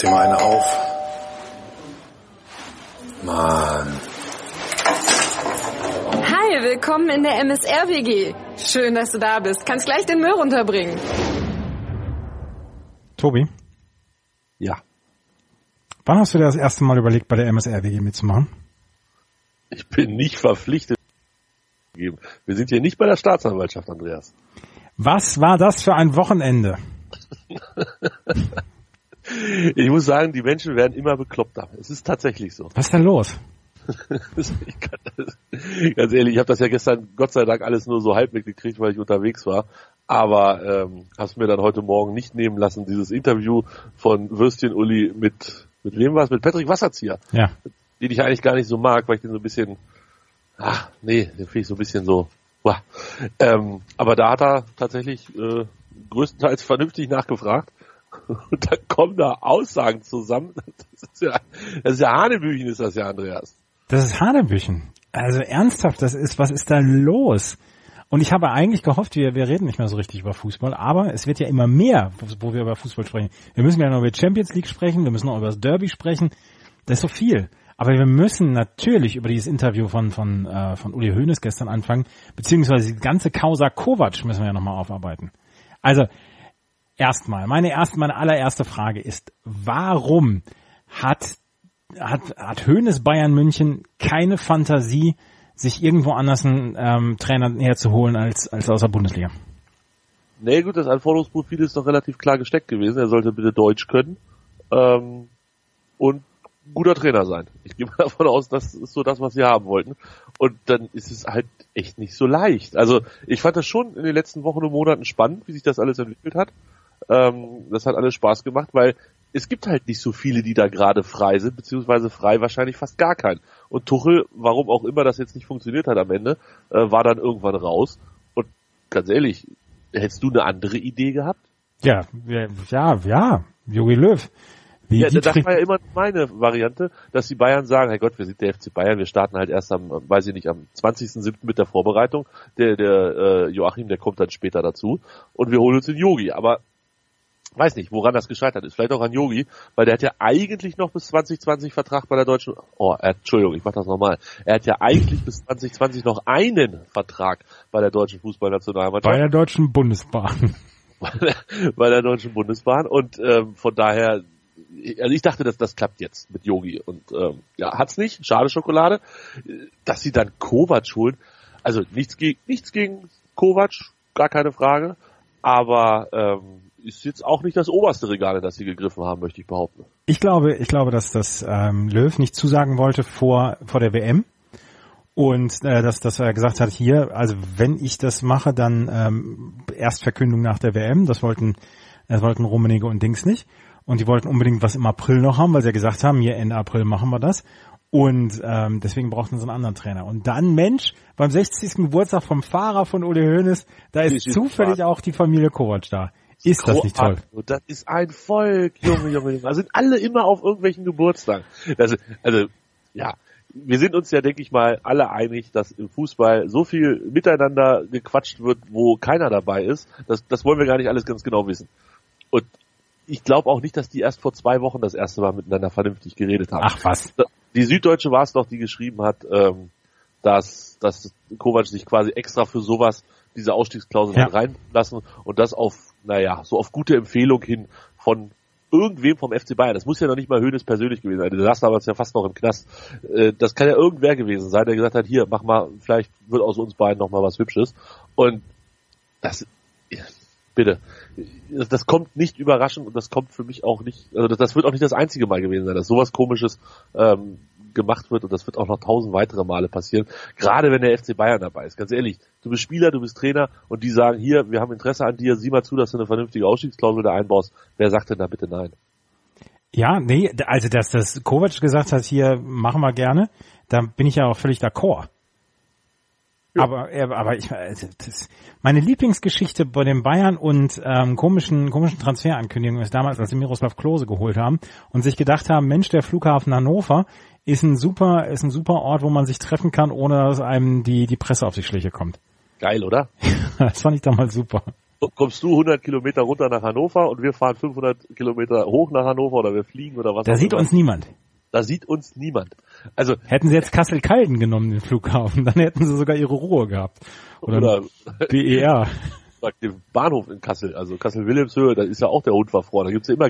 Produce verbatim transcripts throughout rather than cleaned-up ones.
dir mal eine auf. Mann. Hi, willkommen in der M S R-W G. Schön, dass du da bist. Kannst gleich den Müll runterbringen. Tobi? Ja. Wann hast du dir das erste Mal überlegt, bei der M S R-W G mitzumachen? Ich bin nicht verpflichtet. Wir sind hier nicht bei der Staatsanwaltschaft, Andreas. Was war das für ein Wochenende? Ich muss sagen, die Menschen werden immer bekloppter. Es ist tatsächlich so. Was ist denn los? Ich kann das, ganz ehrlich, ich habe das ja gestern Gott sei Dank alles nur so halb mitgekriegt, weil ich unterwegs war. Aber ähm, habe es mir dann heute Morgen nicht nehmen lassen, dieses Interview von Würstchen Uli mit, mit wem war es? Mit Patrick Wasserzieher. Ja. Den ich eigentlich gar nicht so mag, weil ich den so ein bisschen, ach nee, den finde ich so ein bisschen so, wow. ähm, aber da hat er tatsächlich äh, größtenteils vernünftig nachgefragt. Und dann kommen da Aussagen zusammen. Das ist ja, das ist ja Hanebüchen, ist das ja, Andreas. Das ist Hanebüchen. Also ernsthaft, das ist, was ist da los? Und ich habe eigentlich gehofft, wir, wir reden nicht mehr so richtig über Fußball, aber es wird ja immer mehr, wo wir über Fußball sprechen. Wir müssen ja noch über Champions League sprechen, wir müssen noch über das Derby sprechen. Das ist so viel. Aber wir müssen natürlich über dieses Interview von, von, äh, von Uli Hoeneß gestern anfangen, beziehungsweise die ganze Causa Kovac müssen wir ja nochmal aufarbeiten. Also, erstmal, meine erste, meine allererste Frage ist, warum hat, hat, hat Hoeneß Bayern München keine Fantasie, sich irgendwo anders einen ähm, Trainer herzuholen als, als aus der Bundesliga? Nee, gut, das Anforderungsprofil ist doch relativ klar gesteckt gewesen. Er sollte bitte Deutsch können, ähm, und guter Trainer sein. Ich gehe mal davon aus, das ist so das, was sie haben wollten. Und dann ist es halt echt nicht so leicht. Also, ich fand das schon in den letzten Wochen und Monaten spannend, wie sich das alles entwickelt hat. Ähm, das hat alles Spaß gemacht, weil es gibt halt nicht so viele, die da gerade frei sind, beziehungsweise frei wahrscheinlich fast gar keinen. Und Tuchel, warum auch immer das jetzt nicht funktioniert hat am Ende, äh, war dann irgendwann raus. Und ganz ehrlich, hättest du eine andere Idee gehabt? Ja, ja, ja, Jogi Löw. Wie ja, das war ja immer meine Variante, dass die Bayern sagen, hey Gott, wir sind der F C Bayern, wir starten halt erst am, weiß ich nicht, am zwanzigsten siebten mit der Vorbereitung. Der, der äh, Joachim, der kommt dann später dazu und wir holen uns den Yogi. Aber weiß nicht, woran das gescheitert ist. Vielleicht auch an Yogi, weil der hat ja eigentlich noch bis zwanzig zwanzig Vertrag bei der deutschen, oh, er, Entschuldigung, ich mach das nochmal. Er hat ja eigentlich bis zwanzig zwanzig noch einen Vertrag bei der deutschen Fußballnationalmannschaft. Bei der deutschen Bundesbahn. bei, der, bei der deutschen Bundesbahn und ähm, von daher, also ich dachte, dass das klappt jetzt mit Yogi und ähm, ja, hat's nicht, schade Schokolade. Dass sie dann Kovac holen, also nichts gegen, nichts gegen Kovac, gar keine Frage, aber ähm, ist jetzt auch nicht das oberste Regal, in das sie gegriffen haben, möchte ich behaupten. Ich glaube, ich glaube, dass das ähm, Löw nicht zusagen wollte vor vor der W M und äh, dass, dass er gesagt hat, hier, also wenn ich das mache, dann ähm, Erstverkündung nach der W M. Das wollten, das wollten Rummenigge und Dings nicht. Und die wollten unbedingt was im April noch haben, weil sie ja gesagt haben, hier Ende April machen wir das. Und ähm, deswegen brauchten sie einen anderen Trainer. Und dann, Mensch, beim sechzigsten Geburtstag vom Fahrer von Uli Hoeneß, da ist zufällig auch die Familie Kovac da. Ist das nicht toll? Das ist ein Volk, Junge, Junge, Junge. Da sind alle immer auf irgendwelchen Geburtstagen. Also, also, ja, wir sind uns ja, denke ich mal, alle einig, dass im Fußball so viel miteinander gequatscht wird, wo keiner dabei ist. Das, das wollen wir gar nicht alles ganz genau wissen. Und ich glaube auch nicht, dass die erst vor zwei Wochen das erste Mal miteinander vernünftig geredet haben. Ach was. Die Süddeutsche war es doch, die geschrieben hat, ähm, dass, dass Kovac sich quasi extra für sowas diese Ausstiegsklausel ja. hat reinlassen und das auf, naja, so auf gute Empfehlung hin von irgendwem vom F C Bayern. Das muss ja noch nicht mal Hoeneß persönlich gewesen sein. Der saß damals ja fast noch im Knast. Das kann ja irgendwer gewesen sein, der gesagt hat, hier, mach mal, vielleicht wird aus uns beiden noch mal was Hübsches. Und das, bitte, das kommt nicht überraschend und das kommt für mich auch nicht, also das, das wird auch nicht das einzige Mal gewesen sein, dass sowas Komisches ähm, gemacht wird und das wird auch noch tausend weitere Male passieren, gerade wenn der F C Bayern dabei ist. Ganz ehrlich, du bist Spieler, du bist Trainer und die sagen, hier, wir haben Interesse an dir, sieh mal zu, dass du eine vernünftige Ausstiegsklausel da einbaust. Wer sagt denn da bitte nein? Ja, nee, also dass das Kovac gesagt hat, hier, machen wir gerne, da bin ich ja auch völlig d'accord. Ja. Aber, aber ich, das, meine Lieblingsgeschichte bei den Bayern und ähm, komischen, komischen Transferankündigungen ist damals, als sie Miroslav Klose geholt haben und sich gedacht haben, Mensch, der Flughafen Hannover ist ein super, ist ein super Ort, wo man sich treffen kann, ohne dass einem die, die Presse auf die Schliche kommt. Geil, oder? Das fand ich damals super. kommst du hundert Kilometer runter nach Hannover und wir fahren fünfhundert Kilometer hoch nach Hannover oder wir fliegen oder was Da auch sieht immer. uns niemand. Da sieht uns niemand. Also Hätten sie jetzt Kassel-Calden genommen, den Flughafen, dann hätten sie sogar ihre Ruhe gehabt. Oder, oder B E R. den Bahnhof in Kassel, also Kassel-Wilhelmshöhe, da ist ja auch der Hund verfroren. Da gibt's ja immer,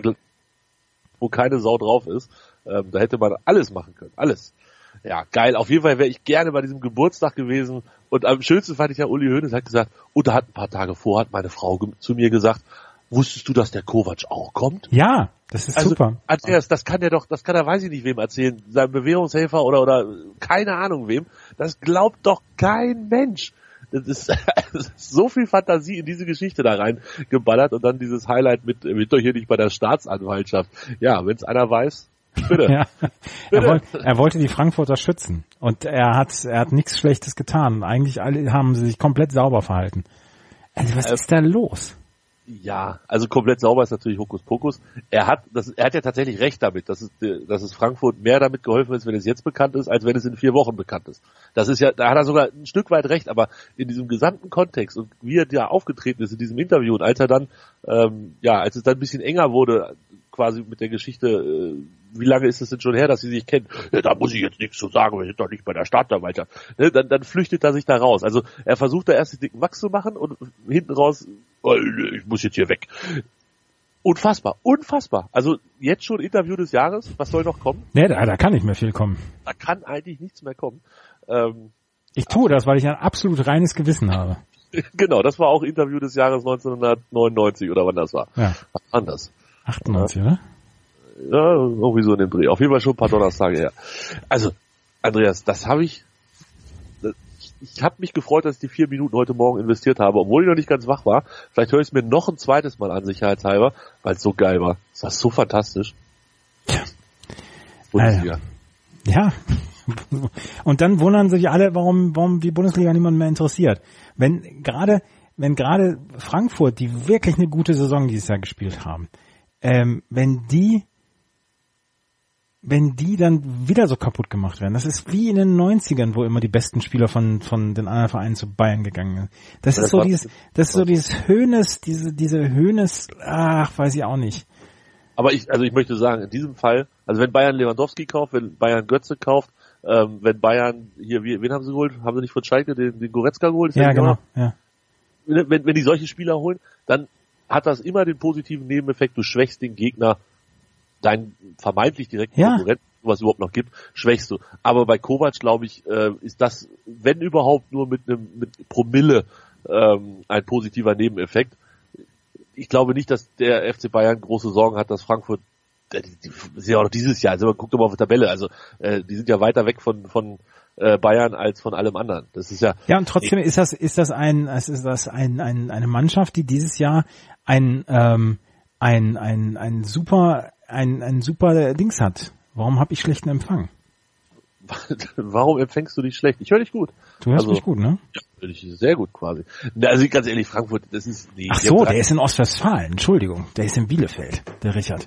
wo keine Sau drauf ist. Ähm, da hätte man alles machen können. Alles. Ja, geil. Auf jeden Fall wäre ich gerne bei diesem Geburtstag gewesen. Und am schönsten fand ich ja, Uli Hoeneß hat gesagt, und da hat ein paar Tage vor, hat meine Frau ge- zu mir gesagt, wusstest du, dass der Kovac auch kommt? Ja, das ist Also, super. Andreas, das kann der doch, das kann er weiß ich nicht wem erzählen, seinem Bewährungshelfer oder, oder keine Ahnung wem. Das glaubt doch kein Mensch. Das ist, das ist so viel Fantasie in diese Geschichte da rein geballert und dann dieses Highlight mit, mit doch hier nicht bei der Staatsanwaltschaft. Ja, wenn es einer weiß, bitte. Ja. bitte. Er, wollt, er wollte die Frankfurter schützen und er hat, er hat nichts Schlechtes getan. Eigentlich alle haben sie sich komplett sauber verhalten. Also was Ähm, ist da los? Ja, also komplett sauber ist natürlich Hokuspokus. Er hat, das, er hat ja tatsächlich recht damit, dass es, dass es Frankfurt mehr damit geholfen ist, wenn es jetzt bekannt ist, als wenn es in vier Wochen bekannt ist. Das ist ja, da hat er sogar ein Stück weit recht, aber in diesem gesamten Kontext und wie er da aufgetreten ist in diesem Interview und als er dann, ähm, ja, als es dann ein bisschen enger wurde, quasi mit der Geschichte, äh, wie lange ist es denn schon her, dass sie sich kennen? Ja, da muss ich jetzt nichts zu sagen, wir sind doch nicht bei der Staatsanwaltschaft. Ne, dann, dann flüchtet er sich da raus. Also er versucht da erst den dicken Wachs zu machen und hinten raus, oh, ich muss jetzt hier weg. Unfassbar, unfassbar. Also jetzt schon Interview des Jahres, was soll noch kommen? Nee, da, da kann nicht mehr viel kommen. Da kann eigentlich nichts mehr kommen. Ähm, Ich tue das, weil ich ein absolut reines Gewissen habe. genau, das war auch Interview des Jahres neunzehnhundertneunundneunzig oder wann das war. Ja. Was war das? achtundneunzig, oder? Ja, irgendwie so in dem Dreh. Auf jeden Fall schon ein paar Donnerstage her. Also, Andreas, das habe ich, das, ich habe mich gefreut, dass ich die vier Minuten heute Morgen investiert habe, obwohl ich noch nicht ganz wach war. Vielleicht höre ich es mir noch ein zweites Mal an, sicherheitshalber, weil es so geil war. Das war so fantastisch. Bundesliga. Ja. Und dann wundern sich alle, warum, warum die Bundesliga niemand mehr interessiert. Wenn gerade, wenn gerade Frankfurt, die wirklich eine gute Saison dieses Jahr gespielt haben, ähm, wenn die, wenn die dann wieder so kaputt gemacht werden, das ist wie in den neunzigern, wo immer die besten Spieler von, von den anderen Vereinen zu Bayern gegangen sind. Das ist so dieses, das ist so dieses Höhnes, diese, diese Höhnes, ach, weiß ich auch nicht. Aber ich, also ich möchte sagen, in diesem Fall, also wenn Bayern Lewandowski kauft, wenn Bayern Götze kauft, ähm, wenn Bayern hier, wie, wen haben sie geholt? Haben sie nicht von Schalke den, den Goretzka geholt? Ist Ja, genau. ja. Wenn, wenn die solche Spieler holen, dann hat das immer den positiven Nebeneffekt, du schwächst den Gegner, deinen vermeintlich direkten Ja. Konkurrenten, was es überhaupt noch gibt, schwächst du. Aber bei Kovac, glaube ich, äh, ist das, wenn überhaupt, nur mit einem mit Promille ähm, ein positiver Nebeneffekt. Ich glaube nicht, dass der F C Bayern große Sorgen hat, dass Frankfurt, die, die sind ja auch noch dieses Jahr, also guckt doch mal auf die Tabelle, also äh, die sind ja weiter weg von von äh, Bayern als von allem anderen. Das ist ja. Ja, und trotzdem ist das ist das ein ist das ein, ein eine Mannschaft, die dieses Jahr ein ähm, ein ein ein super ein ein super Dings hat. Warum habe ich schlechten Empfang? Warum empfängst du dich schlecht? Ich höre dich gut. Du hörst Also, mich gut, ne? Ja, höre dich sehr gut quasi. Na, also ganz ehrlich, Frankfurt, das ist nee, Ach die haben so, drei- der ist in Ostwestfalen. Entschuldigung, der ist in Bielefeld, der Richard.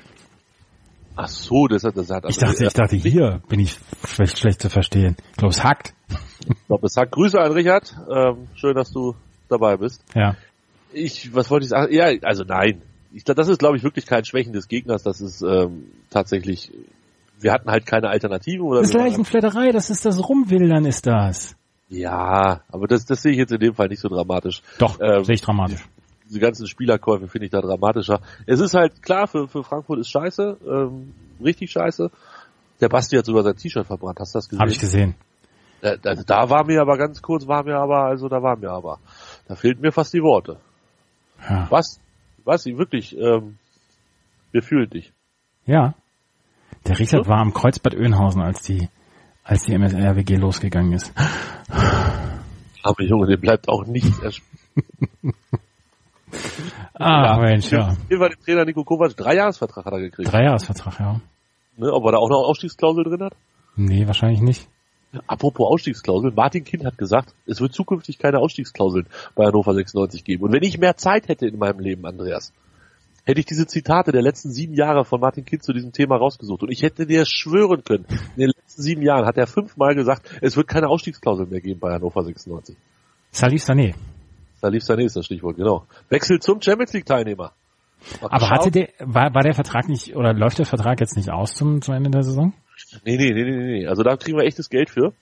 Ach so, das hat das hat. Ich dachte, ich dachte, hier bin ich schlecht, schlecht zu verstehen. Ich glaube, es hackt. Ich glaube, es sagt Grüße an Richard. Ähm, schön, dass du dabei bist. Ja. Ich, was wollte ich sagen? Ja, also nein. Ich glaube, das ist, glaube ich, wirklich kein Schwächen des Gegners. Das ist ähm, tatsächlich. Wir hatten halt keine Alternativen oder. Das ist Leichenflatterei, das ist das Rumwildern, ist das. Ja, aber das, das sehe ich jetzt in dem Fall nicht so dramatisch. Doch, Ähm, sehe ich dramatisch. Diese ganzen Spielerkäufe finde ich da dramatischer. Es ist halt klar, für, für Frankfurt ist scheiße, ähm, richtig scheiße. Der Basti hat sogar sein T-Shirt verbrannt, hast du das gesehen? Habe ich gesehen. Da, da, da war mir aber ganz kurz, war mir aber, also da war mir aber, da fehlten mir fast die Worte. Ja. Was? Was? Wirklich, ähm, wir fühlen dich. Ja. Der Richard So? war am Kreuzbad Oeynhausen, als die, als die M S R W G losgegangen ist. Aber Junge, dem bleibt auch nichts erspart. Ah, Mensch, ja. Hier war der Trainer Niko Kovac, Dreijahresvertrag hat er gekriegt. Dreijahresvertrag, ja. Ne, ob er da auch noch Ausstiegsklausel drin hat? Nee, wahrscheinlich nicht. Apropos Ausstiegsklausel, Martin Kind hat gesagt, es wird zukünftig keine Ausstiegsklauseln bei Hannover sechsundneunzig geben. Und wenn ich mehr Zeit hätte in meinem Leben, Andreas, hätte ich diese Zitate der letzten sieben Jahre von Martin Kind zu diesem Thema rausgesucht. Und ich hätte dir schwören können, in den letzten sieben Jahren hat er fünfmal gesagt, es wird keine Ausstiegsklausel mehr geben bei Hannover sechsundneunzig. Salif Sané. Salif Sané ist das Stichwort, genau. Wechsel zum Champions League Teilnehmer. Mal Aber geschaut. hatte der, war, war der Vertrag nicht, oder läuft der Vertrag jetzt nicht aus zum, zum Ende der Saison? Nee, nee, nee, nee, nee. Also da kriegen wir echtes Geld für.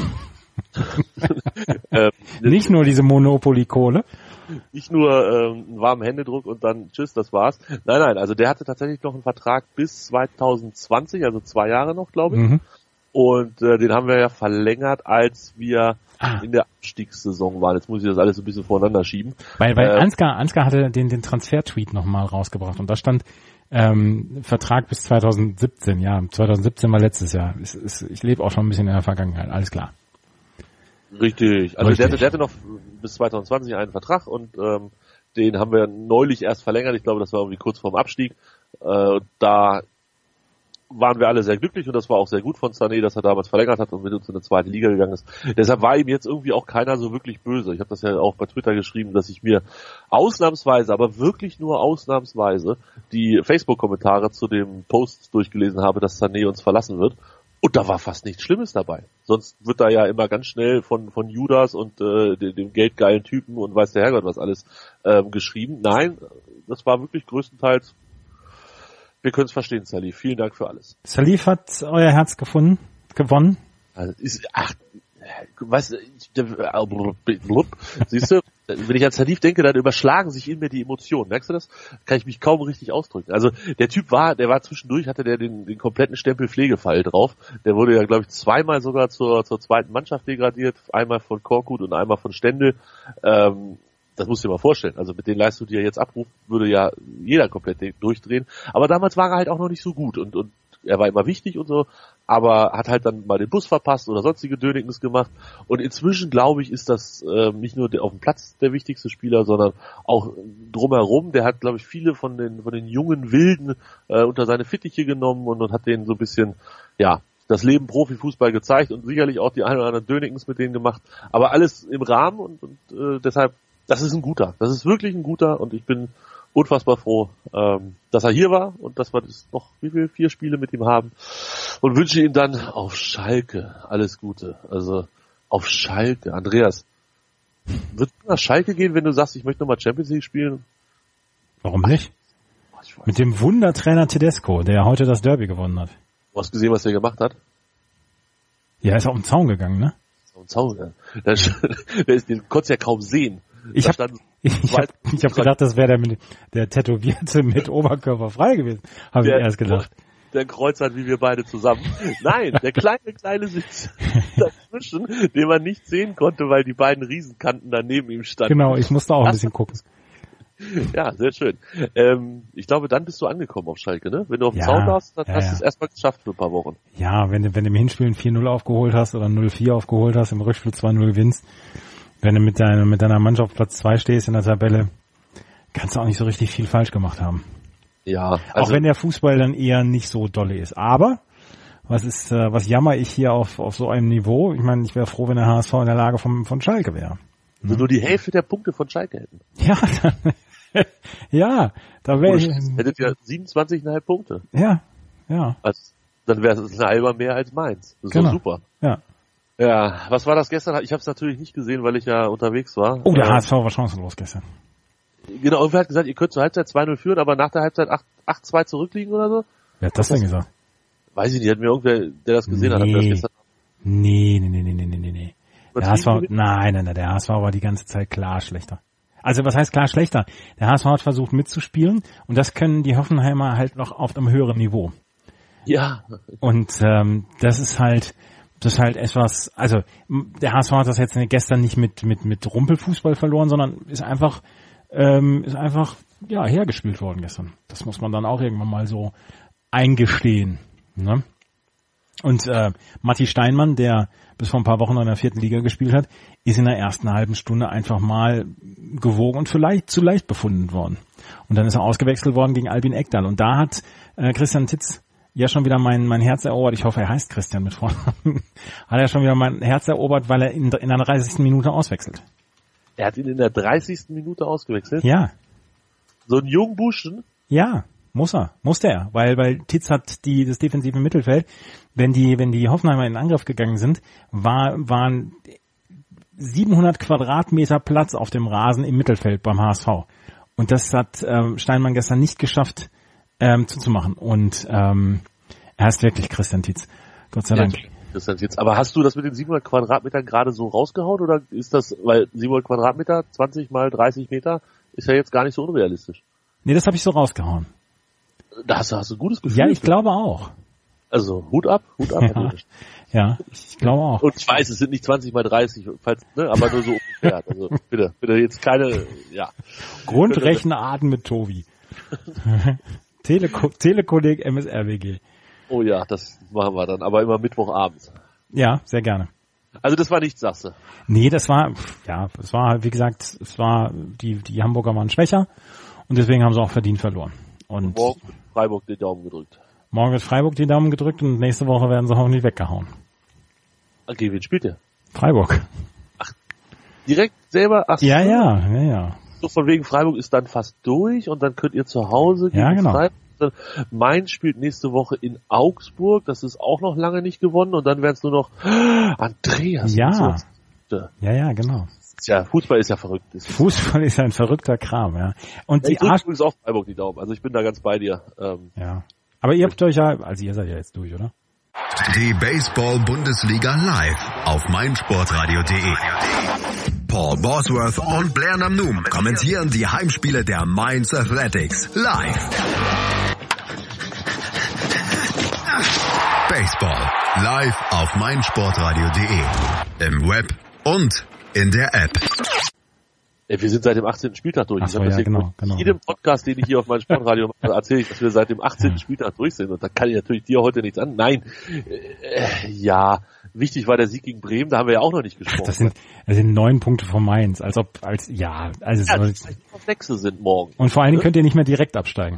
ähm, Nicht nur diese Monopoly-Kohle. Nicht nur ähm, einen warmen Händedruck und dann tschüss, das war's. Nein, nein, also der hatte tatsächlich noch einen Vertrag bis zwanzig zwanzig, also zwei Jahre noch, glaube ich. Mhm. Und äh, den haben wir ja verlängert, als wir Ah. in der Abstiegssaison waren. Jetzt muss ich das alles so ein bisschen voneinander schieben. Weil, weil äh, Ansgar, Ansgar hatte den, den Transfer-Tweet nochmal rausgebracht und da stand ähm, Vertrag bis zwanzig siebzehn. Ja, zwanzig siebzehn war letztes Jahr. Es, es, ich lebe auch schon ein bisschen in der Vergangenheit, alles klar. Richtig. Also Richtig. Der, hatte, der hatte noch bis zwanzig zwanzig einen Vertrag und ähm, den haben wir neulich erst verlängert. Ich glaube, das war irgendwie kurz vorm Abstieg. Äh, da waren wir alle sehr glücklich und das war auch sehr gut von Sané, dass er damals verlängert hat und mit uns in die zweite Liga gegangen ist. Deshalb war ihm jetzt irgendwie auch keiner so wirklich böse. Ich habe das ja auch bei Twitter geschrieben, dass ich mir ausnahmsweise, aber wirklich nur ausnahmsweise, die Facebook-Kommentare zu dem Post durchgelesen habe, dass Sané uns verlassen wird. Und da war fast nichts Schlimmes dabei. Sonst wird da ja immer ganz schnell von von Judas und äh, dem, dem geldgeilen Typen und weiß der Herrgott was alles ähm, geschrieben. Nein, das war wirklich größtenteils, wir können es verstehen, Salif. Vielen Dank für alles. Salif hat euer Herz gefunden, gewonnen. Also ist, ach, weißt du, ich, blub, siehst du, wenn ich an Salif denke, dann überschlagen sich in mir die Emotionen. Merkst du das? Kann ich mich kaum richtig ausdrücken. Also der Typ war, der war zwischendurch, hatte der den, den kompletten Stempel Pflegefall drauf. Der wurde ja, glaube ich, zweimal sogar zur, zur zweiten Mannschaft degradiert. Einmal von Korkut und einmal von Stendel. Ähm, das musst du dir mal vorstellen. Also mit den Leistungen, die er jetzt abruft, würde ja jeder komplett durchdrehen. Aber damals war er halt auch noch nicht so gut und, und er war immer wichtig und so, aber hat halt dann mal den Bus verpasst oder sonstige Dönignis gemacht. Und inzwischen, glaube ich, ist das äh, nicht nur der, auf dem Platz der wichtigste Spieler, sondern auch drumherum. Der hat, glaube ich, viele von den von den jungen Wilden äh, unter seine Fittiche genommen und, und hat denen so ein bisschen, ja, das Leben Profifußball gezeigt und sicherlich auch die ein oder anderen Dönignis mit denen gemacht. Aber alles im Rahmen und, und äh, deshalb, das ist ein guter. Das ist wirklich ein guter und ich bin unfassbar froh, ähm, dass er hier war und dass wir das noch, wie viel, vier Spiele mit ihm haben und wünsche ihm dann auf Schalke alles Gute. Also auf Schalke. Andreas, wird es nach Schalke gehen, wenn du sagst, ich möchte nochmal Champions League spielen? Warum nicht? Mit dem Wundertrainer Tedesco, der heute das Derby gewonnen hat. Du hast gesehen, was der gemacht hat? Ja, ist auf den Zaun gegangen, ne? Auf den Zaun, ja. Der, der ist, den konntest du ja kaum sehen. Ich Da habe standen ich hab, ich hab gedacht, das wäre der, mit- der Tätowierte mit Oberkörper frei gewesen. Habe ich Der- erst gedacht. der Kreuz hat wie wir beide zusammen. Nein, der kleine, kleine Sitz dazwischen, den man nicht sehen konnte, weil die beiden Riesenkanten da neben ihm standen. Genau, ich musste auch ein Das- bisschen gucken. Ja, sehr schön. Ähm, ich glaube, dann bist du angekommen auf Schalke, ne? Wenn du auf dem Ja, Zaun warst, dann ja, hast ja. du es erstmal geschafft für ein paar Wochen. Ja, wenn du, wenn du im Hinspiel ein vier null aufgeholt hast oder null vier aufgeholt hast, im Rückspiel zwei null gewinnst, wenn du mit deiner, mit deiner Mannschaft auf Platz zwei stehst in der Tabelle, kannst du auch nicht so richtig viel falsch gemacht haben. Ja, Auch also wenn der Fußball dann eher nicht so dolle ist. Aber, was ist, äh, was jammer ich hier auf, auf so einem Niveau? Ich meine, ich wäre froh, wenn der H S V in der Lage von, von Schalke wäre. wir nur die Hälfte der Punkte von Schalke hätten. Ja, dann, ja, da wäre ich, Hättet ihr siebenundzwanzig Komma fünf Punkte. ja, ja, Also, dann wäre es ein halber mehr als meins. Das ist Genau. doch super. ja. Ja, was war das gestern? Ich habe es natürlich nicht gesehen, weil ich ja unterwegs war. Oh, der Äh, H S V war chancenlos gestern. Genau, irgendwer hat gesagt, ihr könnt zur Halbzeit zwei null führen, aber nach der Halbzeit acht zwei zurückliegen oder so. Wer hat das denn gesagt? Weiß ich nicht, hat mir irgendwer, der das gesehen hat, hat mir das Nee. gestern Nee, nee, nee, nee, nee, nee, nee, nee. Der H S V, übertrieben. nein, nein, nein, der H S V war die ganze Zeit klar schlechter. Also was heißt klar schlechter? Der H S V hat versucht mitzuspielen und das können die Hoffenheimer halt noch auf einem höheren Niveau. Ja, Und ähm, das ist halt, das ist halt etwas, also m- der H S V hat das jetzt gestern nicht mit mit mit Rumpelfußball verloren, sondern ist einfach ähm, ist einfach ja hergespielt worden gestern. Das muss man dann auch irgendwann mal so eingestehen. Ne? Und äh, Matti Steinmann, der bis vor ein paar Wochen noch in der vierten Liga gespielt hat, ist in der ersten halben Stunde einfach mal gewogen und vielleicht zu leicht befunden worden. Und dann ist er ausgewechselt worden gegen Albin Ekdal. Und da hat äh, Christian Titz ja schon wieder mein mein Herz erobert. Ich hoffe, er heißt Christian mit Vornamen. Hat er schon wieder mein Herz erobert, weil er in, in der dreißigsten Minute auswechselt. er hat ihn in der dreißigsten Minute ausgewechselt. Ja, So ein jungen Buschen. ja, muss er, musste er, weil weil Titz hat die das defensive Mittelfeld, wenn die wenn die Hoffenheimer in Angriff gegangen sind, war waren siebenhundert Quadratmeter Platz auf dem Rasen im Mittelfeld beim H S V. Und das hat ähm, Steinmann gestern nicht geschafft ähm, zuzumachen. Und ähm, er heißt wirklich Christian Tietz. Gott sei Dank. Ja, Christian Tietz. Aber hast du das mit den siebenhundert Quadratmetern gerade so rausgehauen oder ist das, weil siebenhundert Quadratmeter, zwanzig mal dreißig Meter, ist ja jetzt gar nicht so unrealistisch. Nee, das habe ich so rausgehauen. Da hast du, hast du ein gutes Gefühl. Ja, ich glaube auch. Also Hut ab, Hut ab. Ja, ja, ich glaube auch. Und ich weiß, es sind nicht zwanzig mal dreißig, falls, ne, aber nur so ungefähr. Also bitte, bitte jetzt keine, ja. Grundrechenarten mit Tobi. Teleko- Telekolleg M S R W G. Oh ja, das machen wir dann, aber immer Mittwochabends. Ja, sehr gerne. Also das war nichts, sagst du? Nee, das war, ja, es war, wie gesagt, es war, die, die Hamburger waren schwächer und deswegen haben sie auch verdient verloren. Und morgen wird Freiburg den Daumen gedrückt. Morgen wird Freiburg die Daumen gedrückt und nächste Woche werden sie hoffentlich weggehauen. Okay, wen spielt ihr? Freiburg. Ach, direkt selber? Ach, ja, ja, ja, ja. So von wegen Freiburg ist dann fast durch und dann könnt ihr zu Hause gegen ja, genau. Freiburg. Mainz spielt nächste Woche in Augsburg, das ist auch noch lange nicht gewonnen und dann wären es nur noch Andreas. Ja, ja, ja, genau. Ja, Fußball ist ja verrückt. Fußball ist ein verrückter Kram, ja. Und ja, die Arsch ist auch Freiburg die Daumen, also ich bin da ganz bei dir. Ähm, ja. Aber ihr habt euch ja, also ihr seid ja jetzt durch, oder? Die Baseball-Bundesliga live auf meinsportradio punkt de. Paul Bosworth und Blair Namnoum kommentieren die Heimspiele der Mainz Athletics live. Baseball live auf meinsportradio punkt de. Im Web und in der App. Ey, wir sind seit dem achtzehnten Spieltag durch. Ach so, ich ja, genau, genau. In jedem Podcast, den ich hier auf meinem Sportradio mache, erzähle ich, dass wir seit dem achtzehnten Spieltag durch sind. Und da kann ich natürlich dir heute nichts an. Nein, äh, ja, wichtig war der Sieg gegen Bremen, da haben wir ja auch noch nicht gesprochen. Das sind, das sind neun Punkte von Mainz, als ob, als, ja, also ja, soll, das Wechsel sind morgen. Und vor allen Dingen könnt ihr nicht mehr direkt absteigen.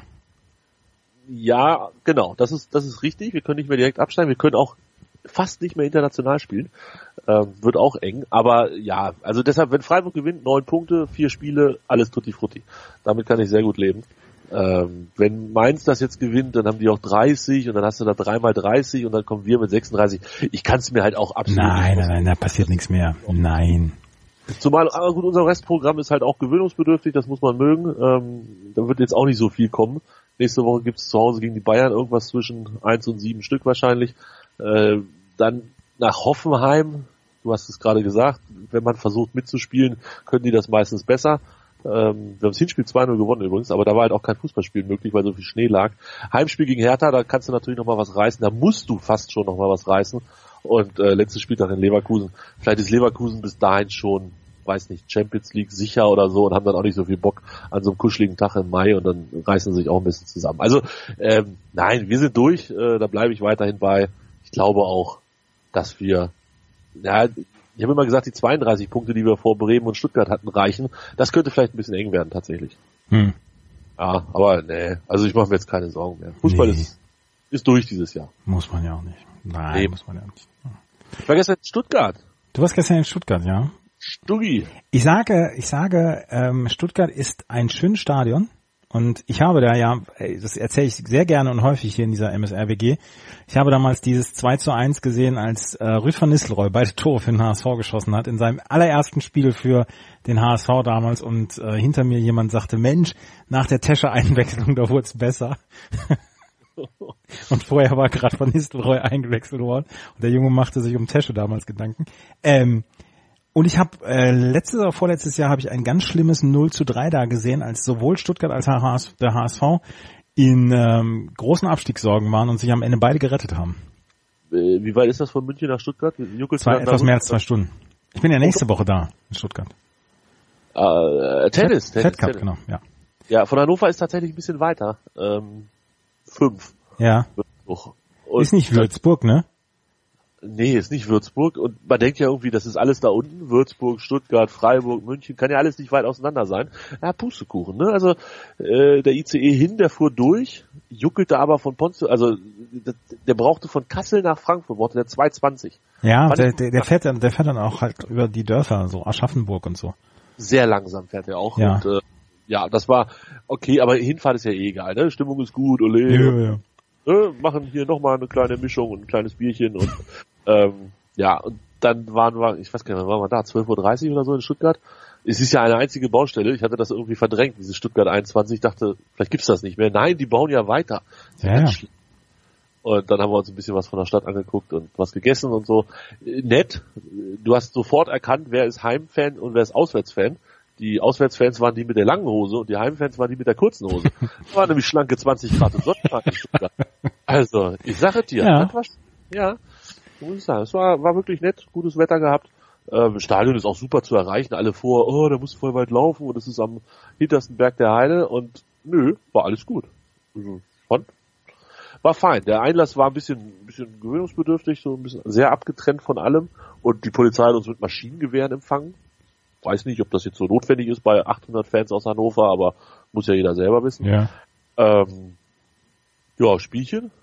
Ja, genau, das ist, das ist richtig. Wir können nicht mehr direkt absteigen. Wir können auch fast nicht mehr international spielen. Ähm, wird auch eng. Aber ja, also deshalb, wenn Freiburg gewinnt, neun Punkte, vier Spiele, alles tutti frutti. Damit kann ich sehr gut leben. Ähm, wenn Mainz das jetzt gewinnt, dann haben die auch dreißig und dann hast du da dreimal dreißig und dann kommen wir mit sechsunddreißig. Ich kann es mir halt auch absolut Nein, nicht nein, nein, da passiert nichts mehr. Nein. Zumal, aber gut, unser Restprogramm ist halt auch gewöhnungsbedürftig, das muss man mögen. Ähm, da wird jetzt auch nicht so viel kommen. Nächste Woche gibt's zu Hause gegen die Bayern irgendwas zwischen eins und sieben Stück wahrscheinlich. Äh, dann nach Hoffenheim, du hast es gerade gesagt, wenn man versucht mitzuspielen, können die das meistens besser. Ähm, wir haben das Hinspiel zwei null gewonnen übrigens, aber da war halt auch kein Fußballspiel möglich, weil so viel Schnee lag. Heimspiel gegen Hertha, da kannst du natürlich nochmal was reißen, da musst du fast schon nochmal was reißen. Und äh, letztes Spieltag in Leverkusen, vielleicht ist Leverkusen bis dahin schon, weiß nicht, Champions League sicher oder so und haben dann auch nicht so viel Bock an so einem kuscheligen Tag im Mai und dann reißen sie sich auch ein bisschen zusammen. Also ähm, nein, wir sind durch, äh, da bleibe ich weiterhin bei. Ich glaube auch, dass wir, ja, ich habe immer gesagt, die zweiunddreißig Punkte, die wir vor Bremen und Stuttgart hatten, reichen. Das könnte vielleicht ein bisschen eng werden, tatsächlich. Hm. Ja, aber nee, also ich mache mir jetzt keine Sorgen mehr. Fußball nee. ist, ist durch dieses Jahr. Muss man ja auch nicht. Nein, nee. muss man ja nicht. Ich war gestern in Stuttgart. Du warst gestern in Stuttgart, ja? Stuggi. Ich sage, ich sage, ähm, Stuttgart ist ein schönes Stadion. Und ich habe da ja, das erzähle ich sehr gerne und häufig hier in dieser M S R W G, ich habe damals dieses zwei zu eins gesehen, als äh, Ruud van Nistelrooy beide Tore für den H S V geschossen hat, in seinem allerersten Spiel für den H S V damals und äh, hinter mir jemand sagte, Mensch, nach der Tesche-Einwechslung, da wurde es besser. Und vorher war gerade Van Nistelrooy eingewechselt worden und der Junge machte sich um Tesche damals Gedanken. Ähm, Und ich habe äh, letztes oder vorletztes Jahr habe ich ein ganz schlimmes null zu drei da gesehen, als sowohl Stuttgart als auch der H S V in ähm, großen Abstiegssorgen waren und sich am Ende beide gerettet haben. Wie weit ist das von München nach Stuttgart? Zwei, etwas mehr als zwei Stunden. Ich bin ja nächste Woche da in Stuttgart. Äh, Tennis, Tennis, Fed Cup, genau, ja. Ja, von Hannover ist tatsächlich ein bisschen weiter. Ähm, fünf. Ja. Und ist nicht Würzburg, ne? Nee, ist nicht Würzburg und man denkt ja irgendwie, das ist alles da unten, Würzburg, Stuttgart, Freiburg, München, kann ja alles nicht weit auseinander sein. Ja, Pustekuchen, ne? Also äh, der I C E hin, der fuhr durch, juckelte aber von Ponce, also der, der brauchte von Kassel nach Frankfurt, brauchte der zwei zwanzig. Ja, der, der, der fährt dann, der fährt dann auch halt über die Dörfer, so Aschaffenburg und so. Sehr langsam fährt er auch ja. und äh, ja, das war okay, aber Hinfahrt ist ja eh egal, ne? Stimmung ist gut, ole. Ja, ja. Ne, machen hier nochmal eine kleine Mischung und ein kleines Bierchen und ähm, ja, und dann waren wir, ich weiß gar nicht, waren wir da, zwölf Uhr dreißig oder so in Stuttgart. Es ist ja eine einzige Baustelle. Ich hatte das irgendwie verdrängt, diese Stuttgart einundzwanzig. Ich dachte, vielleicht gibt's das nicht mehr. Nein, die bauen ja weiter. Ja, ja. Und dann haben wir uns ein bisschen was von der Stadt angeguckt und was gegessen und so. Nett. Du hast sofort erkannt, wer ist Heimfan und wer ist Auswärtsfan. Die Auswärtsfans waren die mit der langen Hose und die Heimfans waren die mit der kurzen Hose. Das war nämlich schlanke zwanzig Grad im Sonntag in Stuttgart. Also, ich sage dir, ja, das war, ja, muss ich sagen, es war, war wirklich nett, gutes Wetter gehabt. Ähm, Stadion ist auch super zu erreichen. Alle vor, oh, da musst du voll weit laufen und es ist am hintersten Berg der Heide und nö, war alles gut. Also, fand, war fein. Der Einlass war ein bisschen, ein bisschen gewöhnungsbedürftig, so ein bisschen sehr abgetrennt von allem und die Polizei hat uns mit Maschinengewehren empfangen. Weiß nicht, ob das jetzt so notwendig ist bei achthundert Fans aus Hannover, aber muss ja jeder selber wissen. Ja, ähm, ja Spielchen.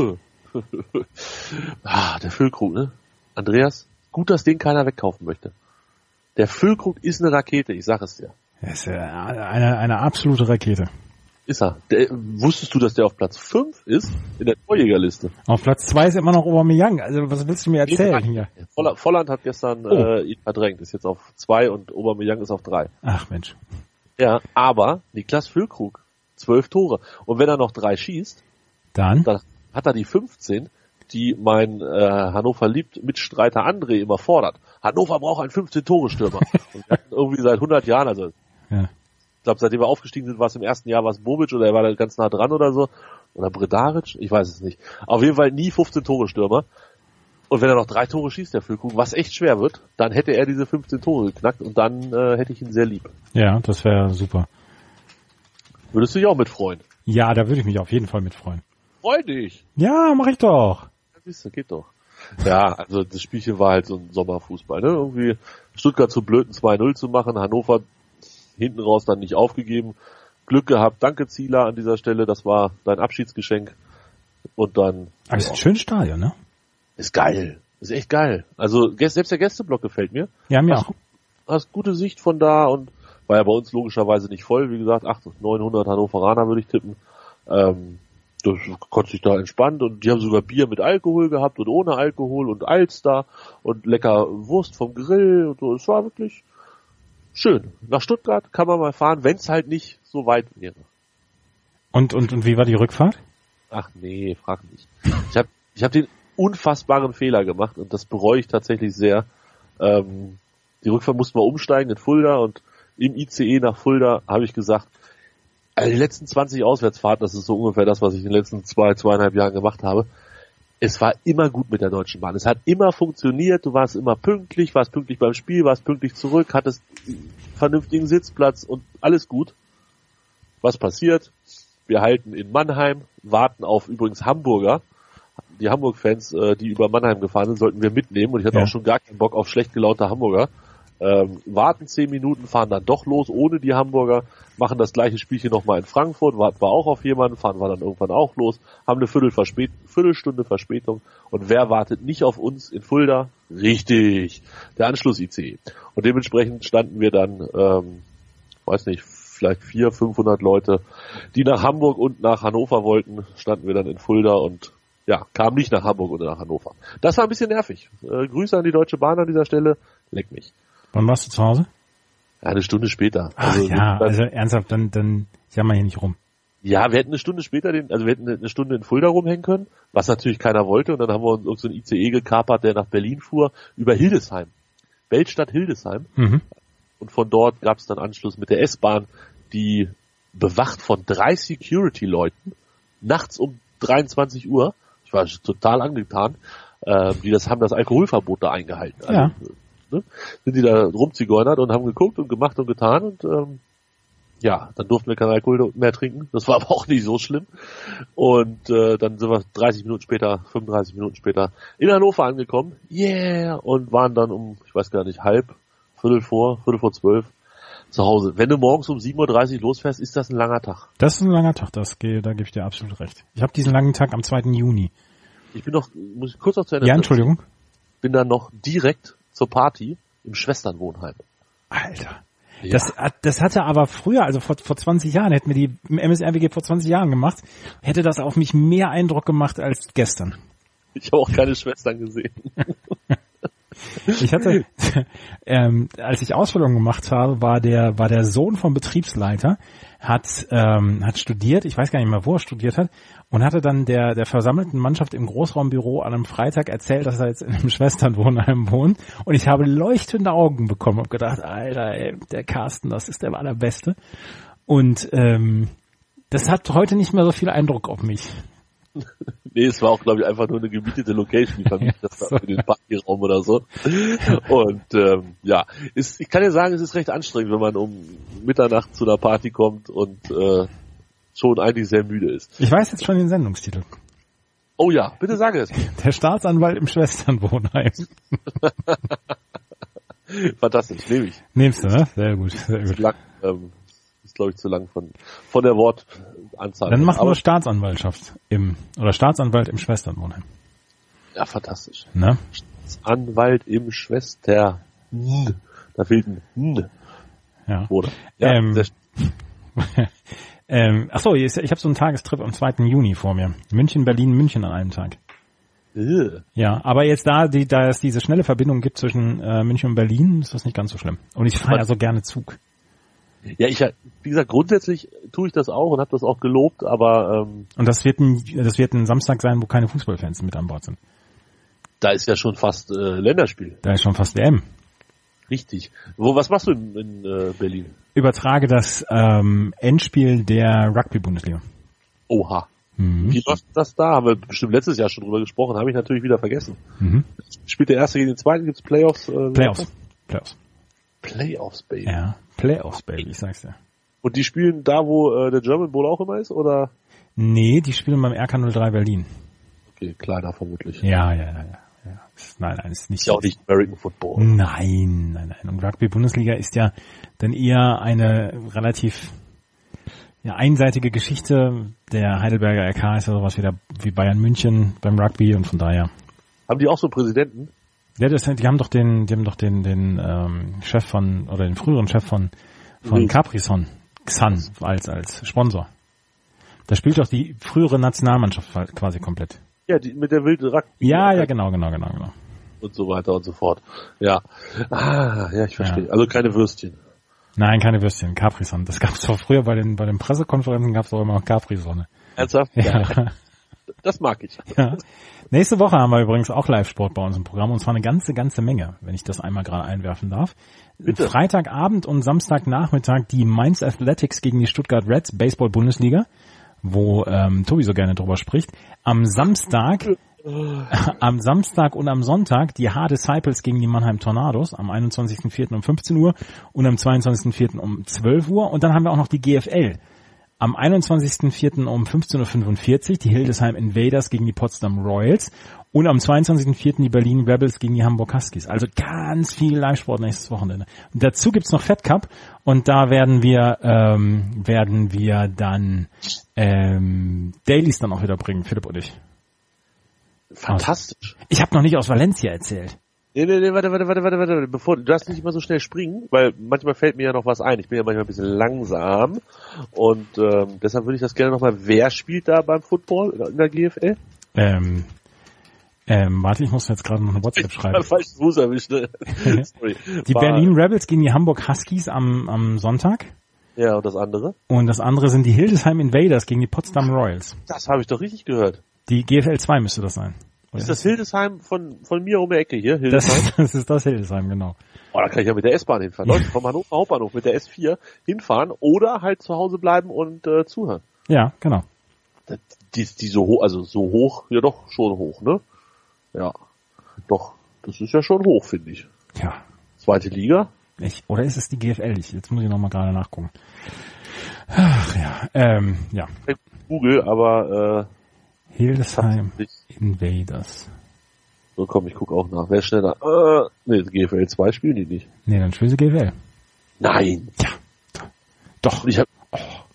ah, der Füllkrug, ne? Andreas, gut, dass den keiner wegkaufen möchte. Der Füllkrug ist eine Rakete, ich sag es dir. Das ist eine, eine absolute Rakete. Ist er. Der, wusstest du, dass der auf Platz fünf ist in der Torjägerliste? Auf Platz zwei ist immer noch Aubameyang. Also was willst du mir erzählen hier? Volland, Volland hat gestern oh. äh, ihn verdrängt, ist jetzt auf zwei und Aubameyang ist auf drei. Ach Mensch. Ja, aber Niklas Füllkrug, zwölf Tore. Und wenn er noch drei schießt, dann, dann hat er die fünfzehn, die mein äh, Hannover liebt Mitstreiter André immer fordert. Hannover braucht einen fünfzehn-Tore-Stürmer. Und wir hatten irgendwie seit hundert Jahren, also ja. ich glaube, seitdem wir aufgestiegen sind, war es im ersten Jahr was Bobic oder er war da ganz nah dran oder so. Oder Bredaric, ich weiß es nicht. Auf jeden Fall nie fünfzehn-Tore-Stürmer. Und wenn er noch drei Tore schießt, der Füllkrug, was echt schwer wird, dann hätte er diese fünfzehn Tore geknackt und dann äh, hätte ich ihn sehr lieb. Ja, das wäre super. Würdest du dich auch mitfreuen? Ja, da würde ich mich auf jeden Fall mitfreuen. Freu dich! Ja, mach ich doch. Ja, siehst du, geht doch. Ja, also das Spielchen war halt so ein Sommerfußball, ne? Irgendwie Stuttgart zu blöd, ein zwei null zu machen, Hannover hinten raus dann nicht aufgegeben. Glück gehabt, danke Zieler an dieser Stelle, das war dein Abschiedsgeschenk. Und dann... Aber es ist ein schönes Stadion, ne? Ist geil. Ist echt geil. Also selbst der Gästeblock gefällt mir. Ja, mir hast, auch. Hast gute Sicht von da und war ja bei uns logischerweise nicht voll. Wie gesagt, achthundert, neunhundert Hannoveraner würde ich tippen. Ähm, das konnte sich da entspannt und die haben sogar Bier mit Alkohol gehabt und ohne Alkohol und Alster und lecker Wurst vom Grill und so. Es war wirklich schön. Nach Stuttgart kann man mal fahren, wenn es halt nicht so weit wäre. Und, und, und wie war die Rückfahrt? Ach nee, frag mich. Ich habe ich hab den unfassbaren Fehler gemacht und das bereue ich tatsächlich sehr. Ähm, die Rückfahrt mussten wir umsteigen in Fulda und im I C E nach Fulda habe ich gesagt, also die letzten zwanzig Auswärtsfahrten, das ist so ungefähr das, was ich in den letzten zwei, zweieinhalb Jahren gemacht habe, es war immer gut mit der Deutschen Bahn. Es hat immer funktioniert, du warst immer pünktlich, warst pünktlich beim Spiel, warst pünktlich zurück, hattest vernünftigen Sitzplatz und alles gut. Was passiert? Wir halten in Mannheim, warten auf übrigens Hamburger. Die Hamburg-Fans, äh, die über Mannheim gefahren sind, sollten wir mitnehmen und ich hatte ja. auch schon gar keinen Bock auf schlecht gelaunte Hamburger. Ähm, warten zehn Minuten, fahren dann doch los ohne die Hamburger, machen das gleiche Spielchen nochmal in Frankfurt, warten wir auch auf jemanden, fahren wir dann irgendwann auch los, haben eine Viertel Verspät- Viertelstunde Verspätung und wer wartet nicht auf uns in Fulda? Richtig, der Anschluss-I C E. Und dementsprechend standen wir dann, ähm, weiß nicht, vielleicht vierhundert, fünfhundert Leute, die nach Hamburg und nach Hannover wollten, standen wir dann in Fulda und ja, kamen nicht nach Hamburg oder nach Hannover. Das war ein bisschen nervig. Äh, Grüße an die Deutsche Bahn an dieser Stelle, leck mich. Wann warst du zu Hause? Ja, eine Stunde später. Ach also, ja, dann, also ernsthaft, dann, dann jammer hier nicht rum. Ja, wir hätten eine Stunde später den, also wir hätten eine Stunde in Fulda rumhängen können, was natürlich keiner wollte und dann haben wir uns irgendeinen so I C E gekapert, der nach Berlin fuhr, über Hildesheim. Weltstadt Hildesheim. Mhm. Und von dort gab es dann Anschluss mit der S-Bahn, die bewacht von drei Security-Leuten nachts um dreiundzwanzig Uhr. Ich war total angetan, äh, die das haben das Alkoholverbot da eingehalten. Also, ja. ne, sind die da rumzigeunert und haben geguckt und gemacht und getan und ähm, ja, dann durften wir keinen Alkohol mehr trinken. Das war aber auch nicht so schlimm. Und äh, dann sind wir dreißig Minuten später, fünfunddreißig Minuten später in Hannover angekommen. Yeah! Und waren dann um, ich weiß gar nicht, halb, Viertel vor, Viertel vor zwölf zu Hause. Wenn du morgens um sieben Uhr dreißig losfährst, ist das ein langer Tag. Das ist ein langer Tag, das geht, da gebe ich dir absolut recht. Ich habe diesen langen Tag am zweiten Juni. Ich bin noch, muss ich kurz noch zu Ende. Ja, Entschuldigung. Bin dann noch direkt zur Party im Schwesternwohnheim. Alter. Ja. Das, das hatte aber früher, also vor, vor zwanzig Jahren, hätten wir die im M S R W G vor zwanzig Jahren gemacht, hätte das auf mich mehr Eindruck gemacht als gestern. Ich habe auch keine Schwestern gesehen. Ich hatte, ähm, als ich Ausbildung gemacht habe, war der, war der Sohn vom Betriebsleiter, hat, ähm, hat studiert, ich weiß gar nicht mehr, wo er studiert hat, und hatte dann der, der versammelten Mannschaft im Großraumbüro an einem Freitag erzählt, dass er jetzt in einem Schwesternwohnheim wohnt, und ich habe leuchtende Augen bekommen und gedacht, Alter, ey, der Carsten, das ist der allerbeste. Und, ähm, das hat heute nicht mehr so viel Eindruck auf mich. Nee, es war auch, glaube ich, einfach nur eine gemietete Location, die Familie, das war für den Partyraum oder so. Und ähm, ja, ist, ich kann ja sagen, es ist recht anstrengend, wenn man um Mitternacht zu einer Party kommt und äh, schon eigentlich sehr müde ist. Ich weiß jetzt schon den Sendungstitel. Oh ja, bitte sage es. Der Staatsanwalt im Schwesternwohnheim. Fantastisch, nehme ich. Nehmst du, ne? Sehr gut. Sehr gut. Lang, ähm, ist, glaube ich, zu lang von von der Wortanzahl. Dann mach nur Staatsanwaltschaft im, oder Staatsanwalt im Schwesternwohnheim. Ja, fantastisch. Ne? Staatsanwalt im Schwester. Da fehlt ein N. Ja. Oder? Ja, ähm, sehr ähm, ach so, ich, ich habe so einen Tagestrip am zweiten Juni vor mir. München, Berlin, München an einem Tag. äh. Ja, aber jetzt da, die, da es diese schnelle Verbindung gibt zwischen äh, München und Berlin, ist das nicht ganz so schlimm. Und ich fahre ja so gerne Zug. Ja, ich, wie gesagt, grundsätzlich tue ich das auch und habe das auch gelobt, aber ähm, Und das wird ein, das wird ein Samstag sein, wo keine Fußballfans mit an Bord sind. da ist ja schon fast äh, Länderspiel. Da ist schon fast W M. Richtig. Wo, was machst du in, in äh, Berlin? Übertrage das ähm, Endspiel der Rugby-Bundesliga. Oha. Mhm. Wie läuft das da? Haben wir bestimmt letztes Jahr schon drüber gesprochen, habe ich natürlich wieder vergessen. Mhm. Spielt der Erste gegen den Zweiten, gibt's Playoffs? Äh, Playoffs. Playoffs. Playoffs, Baby. Ja, Playoffs, Baby, ich sag's dir. Und die spielen da, wo äh, der German Bowl auch immer ist, oder? Nee, die spielen beim R K null drei Berlin. Okay, kleiner vermutlich. Ja, ja, ja, ja. ja. Nein, nein, ist nicht. Ist ja auch nicht American Football. Nein, nein, nein. Und Rugby-Bundesliga ist ja dann eher eine relativ ja, einseitige Geschichte. Der Heidelberger R K ist ja sowas wie, der, wie Bayern München beim Rugby und von daher. Haben die auch so einen Präsidenten? Ja, das, die haben doch den, die haben doch den, den ähm, Chef von oder den früheren Chef von von Mhm. Capri-Sun, Xan als als Sponsor. Da spielt doch die frühere Nationalmannschaft quasi komplett. Ja, die mit der wilden Rugby. Ja, ja, genau, genau, genau, genau. Und so weiter und so fort. Ja. Ah, ja, ich verstehe. Ja. Also keine Würstchen. Nein, keine Würstchen, Capri-Sun. Das gab's doch früher bei den bei den Pressekonferenzen, gab's doch immer noch Capri-Sonne. Ernsthaft? Ja. Das mag ich. Ja. Nächste Woche haben wir übrigens auch Live-Sport bei uns im Programm, und zwar eine ganze, ganze Menge, wenn ich das einmal gerade einwerfen darf. Bitte. Freitagabend und Samstagnachmittag die Mainz Athletics gegen die Stuttgart Reds, Baseball-Bundesliga, wo ähm, Tobi so gerne drüber spricht. Am Samstag, am Samstag und am Sonntag die H Disciples gegen die Mannheim Tornados am einundzwanzigsten vierten um fünfzehn Uhr und am zweiundzwanzigsten vierten um zwölf Uhr. Und dann haben wir auch noch die G F L. Am einundzwanzigsten vierten um fünfzehn Uhr fünfundvierzig die Hildesheim Invaders gegen die Potsdam Royals und am zweiundzwanzigsten vierten die Berlin Rebels gegen die Hamburg Huskies. Also ganz viel Live-Sport nächstes Wochenende. Und dazu gibt's noch Fed Cup, und da werden wir ähm, werden wir dann ähm, Dailies dann auch wieder bringen, Philipp und ich. Fantastisch. Ich habe noch nicht aus Valencia erzählt. Nee, nee, nee, warte, warte, warte, warte, warte, bevor, du darfst nicht immer so schnell springen, weil manchmal fällt mir ja noch was ein. Ich bin ja manchmal ein bisschen langsam und ähm, deshalb würde ich das gerne nochmal, wer spielt da beim Football in der G F L? Ähm, ähm, warte, ich muss jetzt gerade noch eine WhatsApp schreiben. Falsches Fuß erwischt, ne? Sorry. Die War, Berlin Rebels gegen die Hamburg Huskies am, am Sonntag. Ja, und das andere? Und das andere sind die Hildesheim Invaders gegen die Potsdam Royals. Das habe ich doch richtig gehört. Die G F L zwei müsste das sein. Ist das Hildesheim von von mir um die Ecke hier? Das, Hildesheim? das ist das Hildesheim, genau. Oh, da kann ich ja mit der S-Bahn hinfahren. Leute, vom Hannover Hauptbahnhof mit der S vier hinfahren oder halt zu Hause bleiben und äh, zuhören. Ja, genau. Das, die ist die so hoch, also so hoch, ja doch, schon hoch, ne? Ja. Doch, das ist ja schon hoch, finde ich. Ja. Zweite Liga? Ich, oder ist es die G F L? Ich, jetzt muss ich noch mal gerade nachgucken. Ach ja, ähm, ja. Google, aber äh, Hildesheim Invaders. so komm, ich guck auch nach. Wer ist schneller? Äh, nee, G F L zwei spielen die nicht. Nee, dann spielen sie G F L. Nein. Ja. Doch. Ich hab, oh.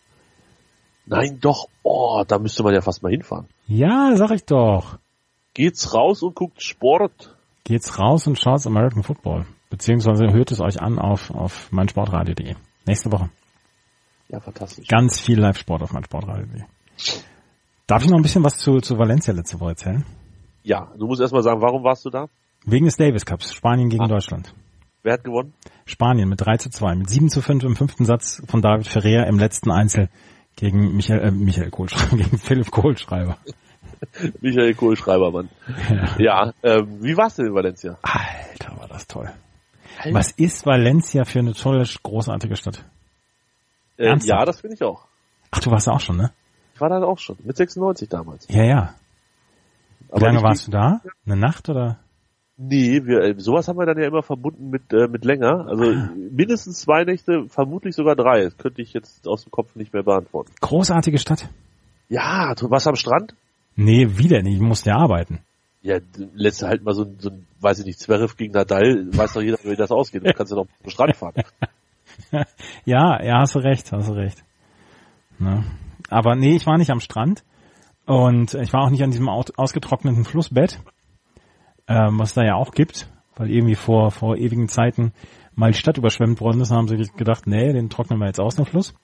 Nein, doch. Oh, da müsste man ja fast mal hinfahren. Ja, sag ich doch. Geht's raus und guckt Sport. Geht's raus und schaut's American Football. Beziehungsweise hört es euch an auf, auf meinsportradio punkt de. Nächste Woche. Ja, fantastisch. Ganz viel Live-Sport auf meinsportradio punkt de. Darf ich noch ein bisschen was zu, zu Valencia letzte Woche erzählen? Ja, du musst erstmal sagen, warum warst du da? Wegen des Davis Cups. Spanien gegen Ach. Deutschland. Wer hat gewonnen? Spanien mit drei zu zwei. Mit sieben zu fünf im fünften Satz von David Ferrer im letzten Einzel gegen Michael, äh, Michael Kohlschreiber, gegen Philipp Kohlschreiber. Michael Kohlschreiber, Mann. Ja, ja ähm, wie war's denn in Valencia? Alter, war das toll. Alter. Was ist Valencia für eine tolle, großartige Stadt? Äh, ja, das finde ich auch. Ach, du warst da auch schon, ne? Ich war da auch schon, mit sechsundneunzig damals. Ja, ja. Wie Aber lange ich, warst du da? Eine Nacht oder? Nee, wir, äh, sowas haben wir dann ja immer verbunden mit äh, mit länger. Also ah. mindestens zwei Nächte, vermutlich sogar drei. Das könnte ich jetzt aus dem Kopf nicht mehr beantworten. Großartige Stadt. Ja, du warst am Strand? Nee, wieder nicht. Ich musste ja arbeiten. Ja, lässt halt mal so ein, so ein, weiß ich nicht, Zverev gegen Nadal, weiß doch jeder, wie das ausgeht. Du kannst ja noch am Strand fahren. Ja, ja, hast du recht, hast du recht. Ne? Aber nee, ich war nicht am Strand und ich war auch nicht an diesem ausgetrockneten Flussbett, ähm, was da ja auch gibt, weil irgendwie vor vor ewigen Zeiten mal die Stadt überschwemmt worden ist, dann haben sie gedacht, nee, den trocknen wir jetzt aus, den Fluss.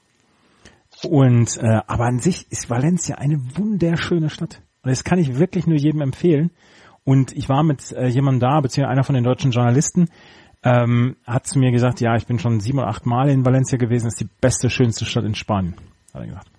Und äh, aber an sich ist Valencia eine wunderschöne Stadt. Und das kann ich wirklich nur jedem empfehlen. Und ich war mit äh, jemandem da, beziehungsweise einer von den deutschen Journalisten, ähm, hat zu mir gesagt, ja, ich bin schon sieben oder acht Mal in Valencia gewesen, ist die beste, schönste Stadt in Spanien, hat er gesagt.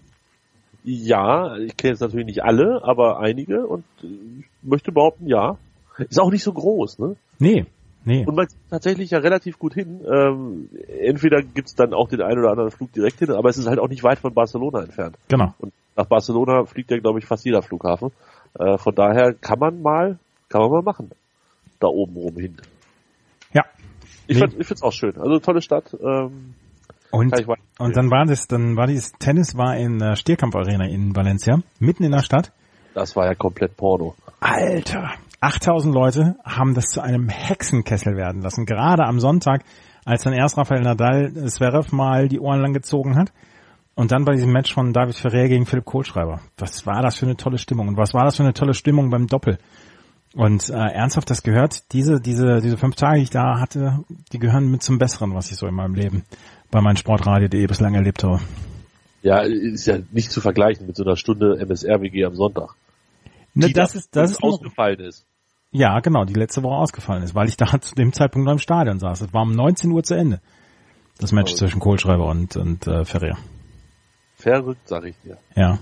Ja, ich kenne jetzt natürlich nicht alle, aber einige und ich möchte behaupten, ja. Ist auch nicht so groß, ne? Nee, nee. Und man kommt tatsächlich ja relativ gut hin. Ähm, entweder gibt's dann auch den einen oder anderen Flug direkt hin, aber es ist halt auch nicht weit von Barcelona entfernt. Genau. Und nach Barcelona fliegt ja, glaube ich, fast jeder Flughafen. Äh, von daher kann man mal, kann man mal machen. Da oben rum hin. Ja. Ich, nee. fand, ich find's auch schön. Also tolle Stadt. Ähm, und, und dann war das, dann war dieses Tennis war in der Stierkampf Arena in Valencia, mitten in der Stadt. Das war ja komplett Porno. Alter. achttausend Leute haben das zu einem Hexenkessel werden lassen. Gerade am Sonntag, als dann erst Rafael Nadal Zverev mal die Ohren lang gezogen hat. Und dann bei diesem Match von David Ferrer gegen Philipp Kohlschreiber. Was war das für eine tolle Stimmung? Und was war das für eine tolle Stimmung beim Doppel? Und äh, ernsthaft, das gehört, diese diese diese fünf Tage, die ich da hatte, die gehören mit zum Besseren, was ich so in meinem Leben bei meinem Sportradio punkt de bislang erlebt habe. Ja, ist ja nicht zu vergleichen mit so einer Stunde M S R W G am Sonntag. Ne, das ist das ist ausgefallen ist. Ja, genau, die letzte Woche ausgefallen ist, weil ich da zu dem Zeitpunkt noch im Stadion saß. Es war um neunzehn Uhr zu Ende. Das Match oh. zwischen Kohlschreiber und und äh, Ferrer. Verrückt, sag ich dir. Ja.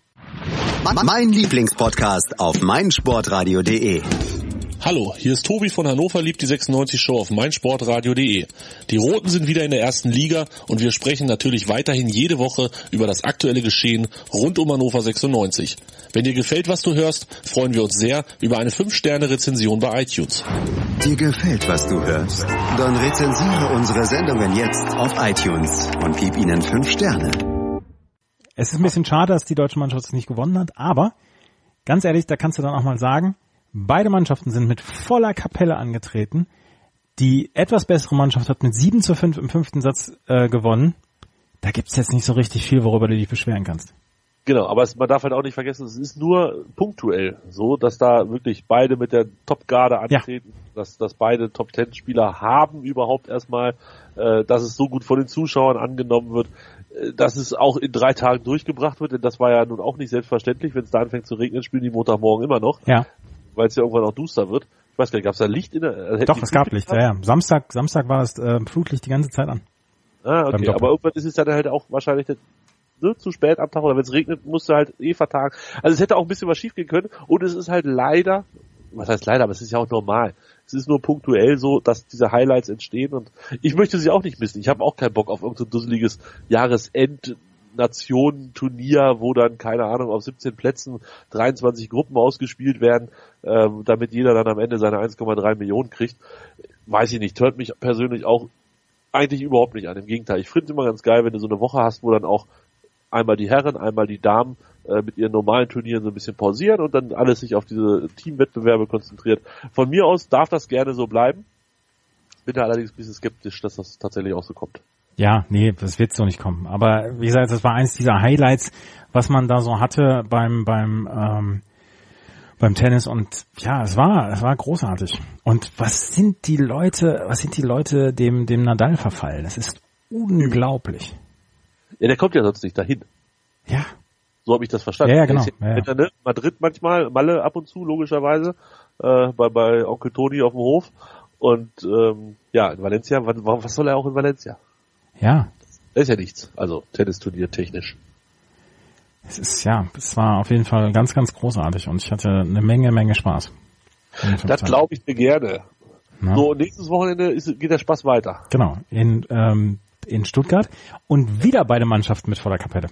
Mein Lieblingspodcast auf meinsportradio punkt de. Hallo, hier ist Tobi von Hannover liebt die sechsundneunzig Show auf meinsportradio punkt de. Die Roten sind wieder in der ersten Liga und wir sprechen natürlich weiterhin jede Woche über das aktuelle Geschehen rund um Hannover sechsundneunzig. Wenn dir gefällt, was du hörst, freuen wir uns sehr über eine fünf Sterne Rezension bei iTunes. Dir gefällt, was du hörst? Dann rezensiere unsere Sendungen jetzt auf iTunes und gib ihnen fünf Sterne. Es ist ein bisschen schade, dass die deutsche Mannschaft es nicht gewonnen hat, aber ganz ehrlich, da kannst du dann auch mal sagen, beide Mannschaften sind mit voller Kapelle angetreten. Die etwas bessere Mannschaft hat mit sieben zu fünf im fünften Satz äh, gewonnen. Da gibt's jetzt nicht so richtig viel, worüber du dich beschweren kannst. Genau, aber es, man darf halt auch nicht vergessen, es ist nur punktuell so, dass da wirklich beide mit der Top-Garde antreten, ja. dass, dass beide Top-Ten-Spieler haben überhaupt erstmal, äh, dass es so gut von den Zuschauern angenommen wird, äh, dass es auch in drei Tagen durchgebracht wird, denn das war ja nun auch nicht selbstverständlich. Wenn es da anfängt zu regnen, spielen die Montagmorgen immer noch, ja. weil es ja irgendwann auch duster wird. Ich weiß gar nicht, gab es da Licht in der... Äh, Doch, es gab Licht, ja, ja. Samstag, Samstag war das äh, Flutlicht die ganze Zeit an. Ah, okay, aber irgendwann ist es dann halt auch wahrscheinlich... Ne, zu spät am Tag oder wenn es regnet, musst du halt eh vertagen. Also es hätte auch ein bisschen was schief gehen können und es ist halt leider, was heißt leider, aber es ist ja auch normal. Es ist nur punktuell so, dass diese Highlights entstehen und ich möchte sie auch nicht missen. Ich habe auch keinen Bock auf irgendein so dusseliges Jahresend-Nationen-Turnier, wo dann, keine Ahnung, auf siebzehn Plätzen dreiundzwanzig Gruppen ausgespielt werden, ähm, damit jeder dann am Ende seine eins Komma drei Millionen kriegt. Weiß ich nicht, hört mich persönlich auch eigentlich überhaupt nicht an. Im Gegenteil, ich finde es immer ganz geil, wenn du so eine Woche hast, wo dann auch einmal die Herren, einmal die Damen äh, mit ihren normalen Turnieren so ein bisschen pausieren und dann alles sich auf diese Teamwettbewerbe konzentriert. Von mir aus darf das gerne so bleiben. Bin da allerdings ein bisschen skeptisch, dass das tatsächlich auch so kommt. Ja, nee, das wird so nicht kommen. Aber wie gesagt, das war eins dieser Highlights, was man da so hatte beim beim ähm, beim Tennis und ja, es war es war großartig. Und was sind die Leute, was sind die Leute dem dem Nadal verfallen? Das ist unglaublich. Ja, der kommt ja sonst nicht dahin. Ja. So habe ich das verstanden. Ja, ja genau. Ja, ja. Ne? Madrid manchmal, Malle ab und zu, logischerweise. äh, bei, bei Onkel Toni auf dem Hof. Und ähm, ja, in Valencia, was, was soll er auch in Valencia? Ja. Das ist ja nichts, also Tennisturnier technisch. Es ist, ja, es war auf jeden Fall ganz, ganz großartig und ich hatte eine Menge, Menge Spaß. Das glaube ich dir gerne. Na? So, nächstes Wochenende ist, geht der Spaß weiter. Genau, in, ähm, in Stuttgart und wieder beide Mannschaften mit voller Kapelle.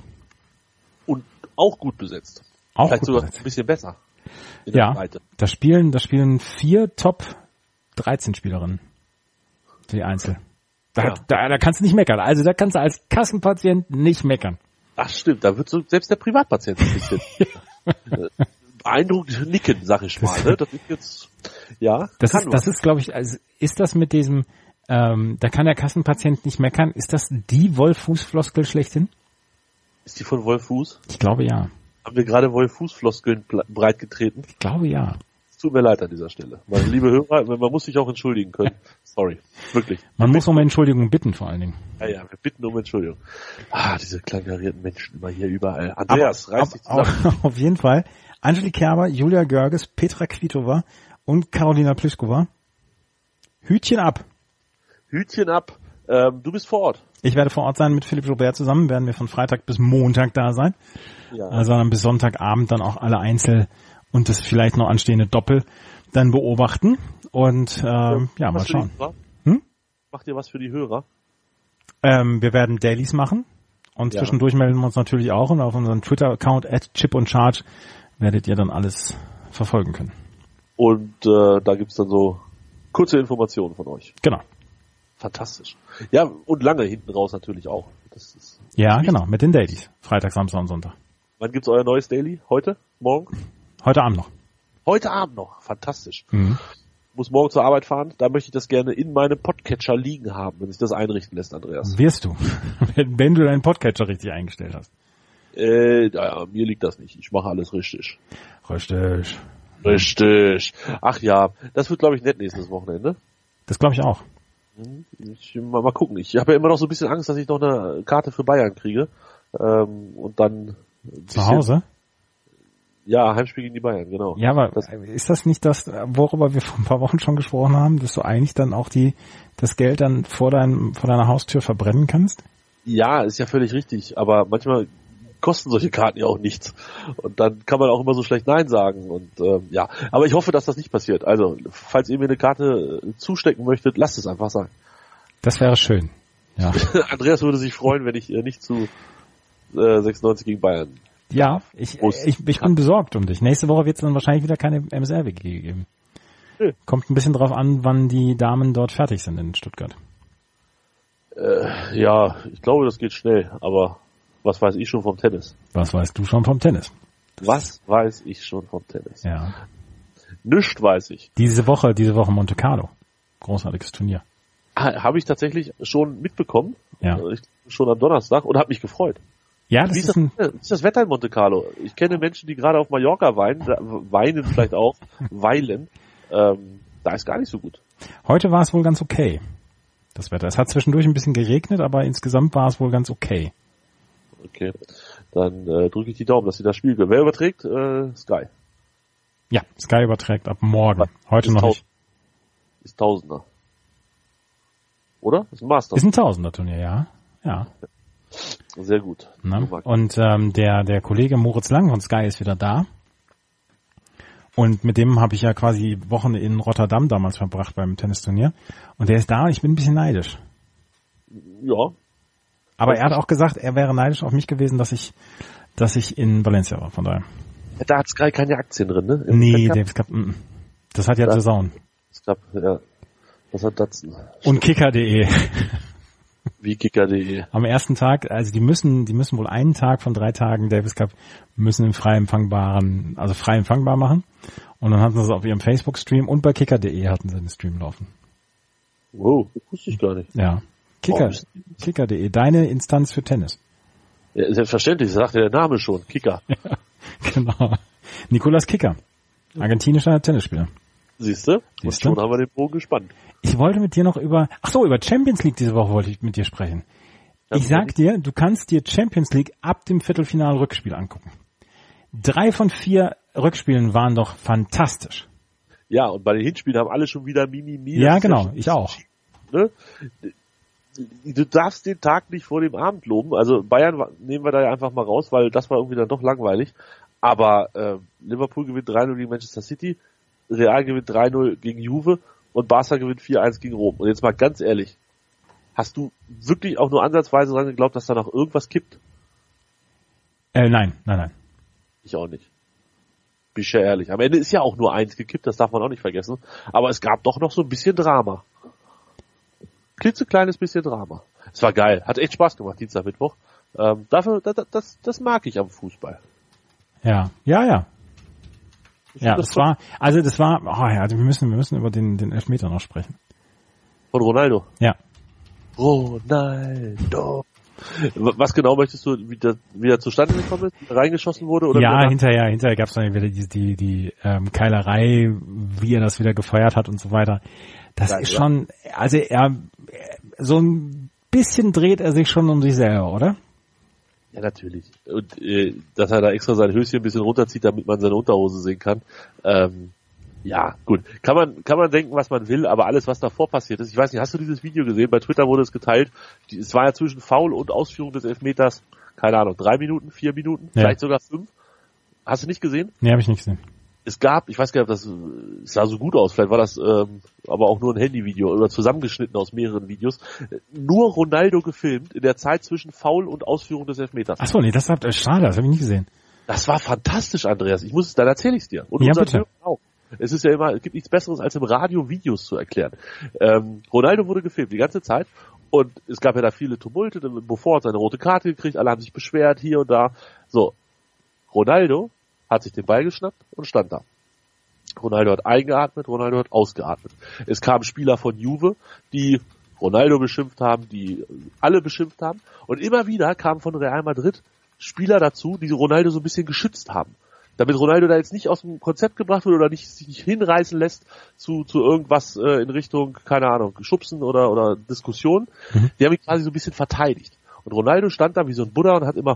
Und auch gut besetzt. Auch Vielleicht gut sogar besetzt. ein bisschen besser. In Ja, der Breite. da spielen, da spielen vier Top dreizehn Spielerinnen. Die Einzel. Da, Ja. da, da kannst du nicht meckern. Also da kannst du als Kassenpatient nicht meckern. Ach stimmt, da wird so selbst der Privatpatient ein bisschen äh, beeindruckt nicken, sag ich mal. Ne? Das ist jetzt, ja. Das kann ist, das was. ist, glaube ich, also ist das mit diesem, ähm, da kann der Kassenpatient nicht meckern, ist das die Wolf-Fuß-Floskel schlechthin? Ist die von Wolf Fuß? Ich glaube ja. Haben wir gerade Wolf Fuß-Floskeln breit getreten? Ich glaube ja. Es tut mir leid an dieser Stelle. Meine liebe Hörer, man muss sich auch entschuldigen können. Sorry. Wirklich. Man muss um Entschuldigung bitten, vor allen Dingen. Ja, ja, wir bitten um Entschuldigung. Ah, diese kleinkarierten Menschen immer hier überall. Andreas, aber, reiß dich aber, zusammen. aber auf jeden Fall. Angelique Kerber, Julia Görges, Petra Kvitova und Karolina Pliskova. Hütchen ab. Hütchen ab. Ähm, du bist vor Ort. Ich werde vor Ort sein mit Philipp Joubert zusammen, werden wir von Freitag bis Montag da sein. Ja. Also dann bis Sonntagabend dann auch alle Einzel und das vielleicht noch anstehende Doppel dann beobachten und ähm, ja, mal Was für die schauen. Hörer? Hm? Macht ihr was für die Hörer? Ähm, wir werden Dailies machen und Ja. zwischendurch melden wir uns natürlich auch und auf unserem Twitter-Account at chip und charge werdet ihr dann alles verfolgen können. Und äh, da gibt's dann so kurze Informationen von euch. Genau. Fantastisch. Ja, und lange hinten raus natürlich auch. Das ist, Ja, genau, mit den Dailies. Freitag, Samstag und Sonntag. wann gibt's euer neues Daily? Heute? Morgen? Heute Abend noch. Heute Abend noch. Fantastisch. Mhm. Muss morgen zur Arbeit fahren. Da möchte ich das gerne in meinem Podcatcher liegen haben, wenn sich das einrichten lässt, Andreas. Wirst du, wenn, wenn du deinen Podcatcher richtig eingestellt hast. Äh, ja, mir liegt das nicht. Ich mache alles richtig. Richtig. Richtig. Ach ja, das wird, glaube ich, nett nächstes Wochenende. Das glaube ich auch. Ich, mal, mal gucken. Ich habe ja immer noch so ein bisschen Angst, dass ich noch eine Karte für Bayern kriege. Ähm, und dann ein Zu bisschen- Hause? Ja, Heimspiel gegen die Bayern, genau. Ja, aber Das- ist das nicht das, worüber wir vor ein paar Wochen schon gesprochen haben, dass du eigentlich dann auch die das Geld dann vor deinem vor deiner Haustür verbrennen kannst? Ja, ist ja völlig richtig. Aber manchmal kosten solche Karten ja auch nichts. Und dann kann man auch immer so schlecht Nein sagen. Und ähm, ja, aber ich hoffe, dass das nicht passiert. Also, falls ihr mir eine Karte äh, zustecken möchtet, lasst es einfach sein. Das wäre schön. Ja. Andreas würde sich freuen, wenn ich äh, nicht zu äh, sechsundneunzig gegen Bayern. Ja, ich, Prost. ich, ich bin besorgt um dich. Nächste Woche wird es dann wahrscheinlich wieder keine M S R-W G geben. Nö. Kommt ein bisschen drauf an, wann die Damen dort fertig sind in Stuttgart. Äh, ja, ich glaube, das geht schnell. Aber was weiß ich schon vom Tennis? Was weißt du schon vom Tennis? Was weiß ich schon vom Tennis? Ja. Nichts weiß ich. Diese Woche, diese Woche Monte Carlo. Großartiges Turnier. Ha, habe ich tatsächlich schon mitbekommen. Ja. Äh, Ich, schon am Donnerstag und habe mich gefreut. Ja, das Wie ist ist ein, das, wie ist das Wetter in Monte Carlo? Ich kenne Menschen, die gerade auf Mallorca weinen, da- weinen vielleicht auch, weilen. Ähm, da ist gar nicht so gut. heute war es wohl ganz okay. Das Wetter. Es hat zwischendurch ein bisschen geregnet, aber insgesamt war es wohl ganz okay. Okay, dann äh, drücke ich die Daumen, dass sie das Spiel gewinnen. Wer überträgt? Äh, Sky. Ja, Sky überträgt ab morgen. Heute Ist noch tausend. nicht. Ist Tausender. Oder? Ist ein Master. Ist ein Tausender-Turnier, ja. Ja. Sehr gut. Ne? Und ähm, der der Kollege Moritz Lang von Sky ist wieder da. Und mit dem habe ich ja quasi Wochen in Rotterdam damals verbracht beim Tennisturnier. Und der ist da und ich bin ein bisschen neidisch. Ja, Aber er hat auch gesagt, er wäre neidisch auf mich gewesen, dass ich dass ich in Valencia war. Von daher. da hat Sky keine Aktien drin, ne? Im Nee, Wettkampf? Davis Cup, mm, mm. Das hat ja Ja. Saison. Ich glaub, ja. Was hat Datsen? Und Kicker punkt de. Wie Kicker punkt de. Am ersten Tag, also die müssen, die müssen wohl einen Tag von drei Tagen Davis Cup müssen im frei empfangbaren, also frei empfangbar machen. Und dann hatten sie es auf ihrem Facebook-Stream und bei Kicker punkt de hatten sie den Stream laufen. Wow, das wusste ich gar nicht. Ja. Kicker, Oh, Kicker punkt de, deine Instanz für Tennis. Ja, selbstverständlich, das sagt ja der Name schon. Kicker. Ja, genau. Nicolas Kicker. Argentinischer Tennisspieler. Siehste? Und Siehste? schon haben wir den Bogen gespannt. Ich wollte mit dir noch über, ach so, über Champions League diese Woche wollte ich mit dir sprechen. Ich sag dir, du kannst dir Champions League ab dem Viertelfinal-Rückspiel angucken. Drei von vier Rückspielen waren doch fantastisch. Ja, und bei den Hinspielen haben alle schon wieder Mimi, Mimi. Ja, genau, ja ich auch. Ne? Du darfst den Tag nicht vor dem Abend loben. Also Bayern nehmen wir da ja einfach mal raus, weil das war irgendwie dann doch langweilig. Aber äh, Liverpool gewinnt drei null gegen Manchester City, Real gewinnt drei null gegen Juve und Barca gewinnt vier eins gegen Rom. Und jetzt mal ganz ehrlich, hast du wirklich auch nur ansatzweise dran geglaubt, dass da noch irgendwas kippt? Äh, nein, nein, nein. Ich auch nicht. Bin ich ja ehrlich. Am Ende ist ja auch nur eins gekippt, das darf man auch nicht vergessen. Aber es gab doch noch so ein bisschen Drama. Klitzekleines bisschen Drama. Es war geil. Hat echt Spaß gemacht, Dienstag, Mittwoch. Ähm, dafür, das, das, das mag ich am Fußball. Ja, ja, ja. Ich Ja, das das war, also das war, oh ja, also wir müssen, wir müssen über den, den Elfmeter noch sprechen. Von Ronaldo? Ja. Ronaldo. Was genau möchtest du, wie das wieder zustande gekommen ist, wie er reingeschossen wurde? Oder ja, wieder? hinterher, hinterher gab es dann wieder die, die, die ähm, Keilerei, wie er das wieder gefeuert hat und so weiter. Das Geil, ist ja. schon, also er, so ein bisschen dreht er sich schon um sich selber, oder? Ja, natürlich. Und äh, dass er da extra sein Höschen ein bisschen runterzieht, damit man seine Unterhose sehen kann. Ähm, ja, gut. Kann man kann man denken, was man will, aber alles, was davor passiert ist, ich weiß nicht, hast du dieses Video gesehen? Bei Twitter wurde es geteilt. Die, es war ja zwischen Foul und Ausführung des Elfmeters, keine Ahnung, drei Minuten, vier Minuten, Ja. vielleicht sogar fünf. Hast du nicht gesehen? Nee, habe ich nicht gesehen. Es gab, ich weiß gar nicht, ob das es sah so gut aus, vielleicht war das ähm, aber auch nur ein Handyvideo oder zusammengeschnitten aus mehreren Videos. Nur Ronaldo gefilmt in der Zeit zwischen Foul und Ausführung des Elfmeters. Ach so, nee, das habt ihr, schade, das habe ich nicht gesehen. Das war fantastisch, Andreas. Ich muss es, dann erzähle ich es dir. Und Ja, unseren bitte. Hörern auch. Es ist ja immer, es gibt nichts Besseres, als im Radio Videos zu erklären. Ähm, Ronaldo wurde gefilmt die ganze Zeit und es gab ja da viele Tumulte. Buffon hat seine rote Karte gekriegt, alle haben sich beschwert, hier und da. So, Ronaldo hat sich den Ball geschnappt und stand da. Ronaldo hat eingeatmet, Ronaldo hat ausgeatmet. Es kamen Spieler von Juve, die Ronaldo beschimpft haben, die alle beschimpft haben. Und immer wieder kamen von Real Madrid Spieler dazu, die Ronaldo so ein bisschen geschützt haben. Damit Ronaldo da jetzt nicht aus dem Konzept gebracht wird oder nicht, sich nicht hinreißen lässt zu, zu irgendwas äh, in Richtung, keine Ahnung, Schubsen oder, oder Diskussion. Mhm. Die haben ihn quasi so ein bisschen verteidigt. Und Ronaldo stand da wie so ein Buddha und hat immer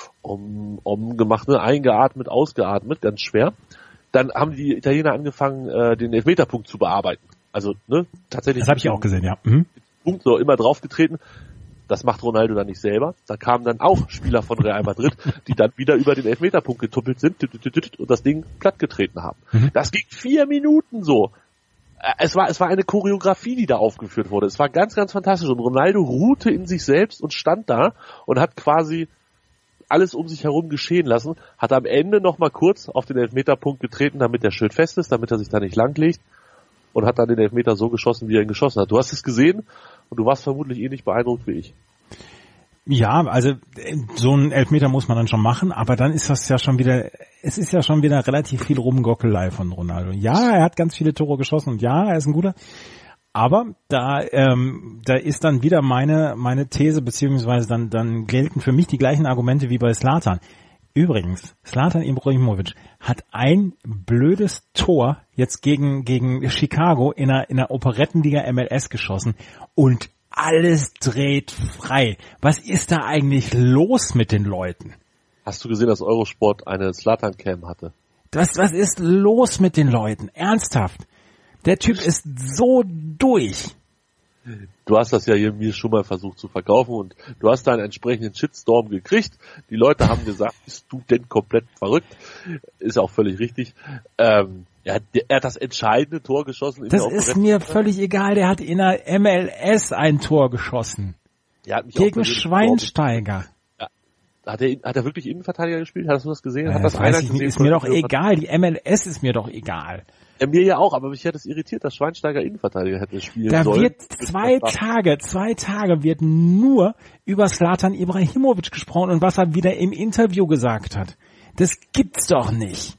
um, um gemacht, ne, eingeatmet, ausgeatmet, ganz schwer. Dann haben die Italiener angefangen, äh, den Elfmeterpunkt zu bearbeiten. Also, ne, tatsächlich. Das habe ich auch gesehen, ja. Mhm. Punkt so immer draufgetreten. Das macht Ronaldo dann nicht selber. Da kamen dann auch Spieler von Real Madrid, die dann wieder über den Elfmeterpunkt getuppelt sind und das Ding plattgetreten haben. Mhm. Das ging vier Minuten so. Es war, es war eine Choreografie, die da aufgeführt wurde. Es war ganz, ganz fantastisch. Und Ronaldo ruhte in sich selbst und stand da und hat quasi alles um sich herum geschehen lassen, hat am Ende noch mal kurz auf den Elfmeterpunkt getreten, damit er schön fest ist, damit er sich da nicht langlegt und hat dann den Elfmeter so geschossen, wie er ihn geschossen hat. Du hast es gesehen und du warst vermutlich ähnlich beeindruckt wie ich. Ja, also so ein Elfmeter muss man dann schon machen, aber dann ist das ja schon wieder, es ist ja schon wieder relativ viel Rumgockelei von Ronaldo. Ja, er hat ganz viele Tore geschossen und ja, er ist ein guter, aber da ähm, da ist dann wieder meine meine These, beziehungsweise dann dann gelten für mich die gleichen Argumente wie bei Zlatan. Übrigens, Zlatan Ibrahimovic hat ein blödes Tor jetzt gegen gegen Chicago in einer in der Operettenliga M L S geschossen und alles dreht frei. Was ist da eigentlich los mit den Leuten? Hast du gesehen, dass Eurosport eine Zlatan-Cam hatte? Was, was ist los mit den Leuten? Ernsthaft. Der Typ ist so durch. Du hast das ja hier mir schon mal versucht zu verkaufen und du hast da einen entsprechenden Shitstorm gekriegt. Die Leute haben gesagt, bist du denn komplett verrückt? Ist auch völlig richtig. Ähm, er, hat, er hat das entscheidende Tor geschossen. In das der ist mir völlig egal. Der hat in der M L S ein Tor geschossen. Ja, hat mich gegen auch Schweinsteiger. Ja. Hat er, hat er wirklich Innenverteidiger gespielt? Hast du das gesehen? Äh, hat das das einer weiß ich gesehen? nicht. Ist mir doch egal. Die M L S ist mir doch egal. Ja, mir ja auch, aber mich hat es irritiert, dass Schweinsteiger Innenverteidiger hätte spielen da sollen. Da wird zwei Tage, zwei Tage wird nur über Zlatan Ibrahimovic gesprochen und was er wieder im Interview gesagt hat. Das gibt's doch nicht.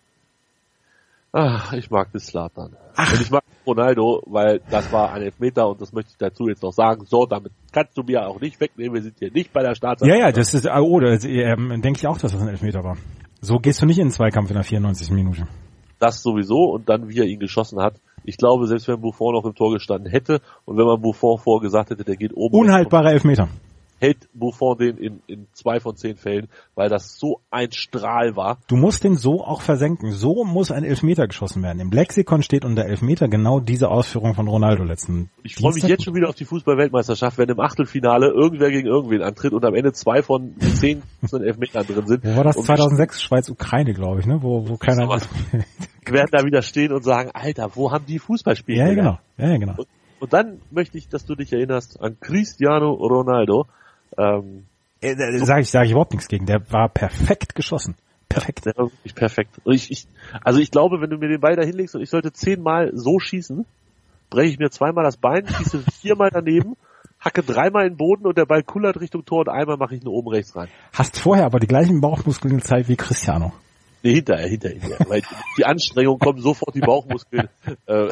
Ach, ich mag das Zlatan. Und ich mag Ronaldo, weil das war ein Elfmeter und das möchte ich dazu jetzt noch sagen. So, damit kannst du mir auch nicht wegnehmen, wir sind hier nicht bei der Staatsanwaltschaft. Ja, ja, das ist, oh, das, ähm, denke ich auch, dass das ein Elfmeter war. So gehst du nicht in den Zweikampf in der vierundneunzigsten Minute. Das sowieso und dann, wie er ihn geschossen hat. Ich glaube, selbst wenn Buffon noch im Tor gestanden hätte und wenn man Buffon vorgesagt hätte, der geht oben. Unhaltbarer Elfmeter. hält Buffon den in, in zwei von zehn Fällen, weil das so ein Strahl war. Du musst den so auch versenken. So muss ein Elfmeter geschossen werden. Im Lexikon steht unter Elfmeter genau diese Ausführung von Ronaldo letzten Ich freue mich jetzt schon wieder auf die Fußball-Weltmeisterschaft, wenn im Achtelfinale irgendwer gegen irgendwen antritt und am Ende zwei von zehn Elfmetern drin sind. Wo war das? Und zweitausendsechs, Schweiz-Ukraine, glaube ich, ne? Wo, wo keiner... Wir werden da wieder stehen und sagen, Alter, wo haben die Fußballspiele? Ja, genau. Ja, ja, genau. Und, und dann möchte ich, dass du dich erinnerst an Cristiano Ronaldo. Ähm, äh, sage ich, sage ich überhaupt nichts gegen. Der war perfekt geschossen. Perfekt. Der war wirklich perfekt. Und ich, ich, also ich glaube, wenn du mir den Ball da hinlegst und ich sollte zehnmal so schießen, breche ich mir zweimal das Bein, schieße viermal daneben, hacke dreimal in den Boden und der Ball kullert Richtung Tor und einmal mache ich nur oben rechts rein. Hast vorher aber die gleichen Bauchmuskeln gezeigt wie Cristiano. Nee, hinterher, hinterher, hinterher. Weil die Anstrengung kommen sofort die Bauchmuskeln. Äh,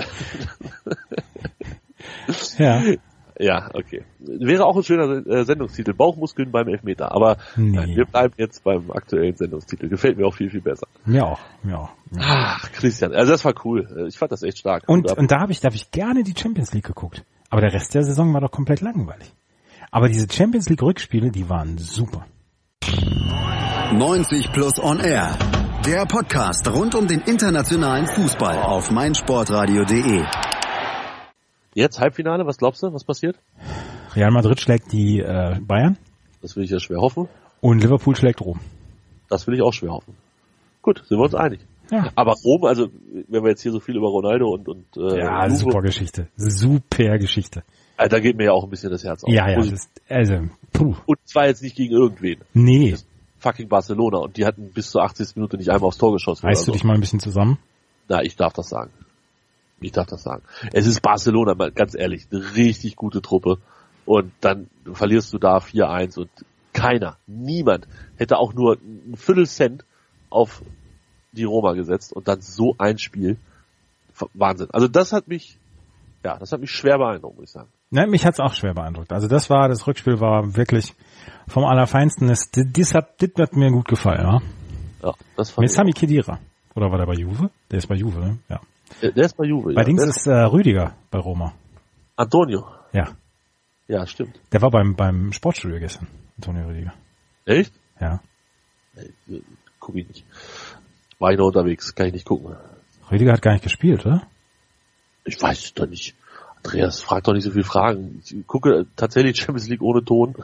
ja. Ja, okay. Wäre auch ein schöner äh, Sendungstitel. Bauchmuskeln beim Elfmeter. Aber nee. nein, wir bleiben jetzt beim aktuellen Sendungstitel. Gefällt mir auch viel, viel besser. Mir auch. Mir auch. Mir auch. Ach, Christian. Also das war cool. Ich fand das echt stark. Und, und da habe ich, da habe ich gerne die Champions League geguckt. Aber der Rest der Saison war doch komplett langweilig. Aber diese Champions League Rückspiele, die waren super. neunzig plus on air. Der Podcast rund um den internationalen Fußball auf meinsportradio punkt de. Jetzt Halbfinale, was glaubst du, was passiert? Real Madrid schlägt die äh, Bayern. Das will ich ja schwer hoffen. Und Liverpool schlägt Rom. Das will ich auch schwer hoffen. Gut, sind wir uns einig. Ja. Aber Rom, also wenn wir jetzt hier so viel über Ronaldo und und äh, ja, Juve, super Geschichte. Super Geschichte. Also, da geht mir ja auch ein bisschen das Herz auf. Ja, ja, das ist, also, puh. Und zwar jetzt nicht gegen irgendwen. Nee. Das fucking Barcelona und die hatten bis zur achtzigsten Minute nicht einmal aufs Tor geschossen. Reißt du so. dich mal ein bisschen zusammen? Na, ich darf das sagen. Ich darf das sagen. Es ist Barcelona, mal ganz ehrlich, eine richtig gute Truppe. Und dann verlierst du da vier eins und keiner, niemand hätte auch nur ein Viertel Cent auf die Roma gesetzt und dann so ein Spiel. Wahnsinn. Also das hat mich, ja, das hat mich schwer beeindruckt, muss ich sagen. Ne, mich hat's auch schwer beeindruckt. Also das war, das Rückspiel war wirklich vom Allerfeinsten. Das, das, hat, das hat mir gut gefallen, ja. Ja, das fand Mit ich Sami auch. Khedira. Oder war der bei Juve? Der ist bei Juve, ne? Ja. Der, der ist bei Juve, Bei ja. Dings Der ist äh, Rüdiger bei Roma. Antonio. Ja. Ja, stimmt. Der war beim beim Sportstudio gestern, Antonio Rüdiger. Echt? Ja. Nee, guck ich nicht. War ich noch unterwegs, kann ich nicht gucken. Rüdiger hat gar nicht gespielt, oder? Ich weiß es doch nicht. Andreas, frag doch nicht so viele Fragen. Ich gucke tatsächlich Champions League ohne Ton.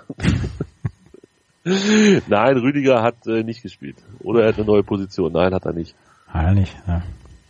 Nein, Rüdiger hat äh, nicht gespielt. Oder er hat eine neue Position. Nein, hat er nicht. Ah, nicht, ja.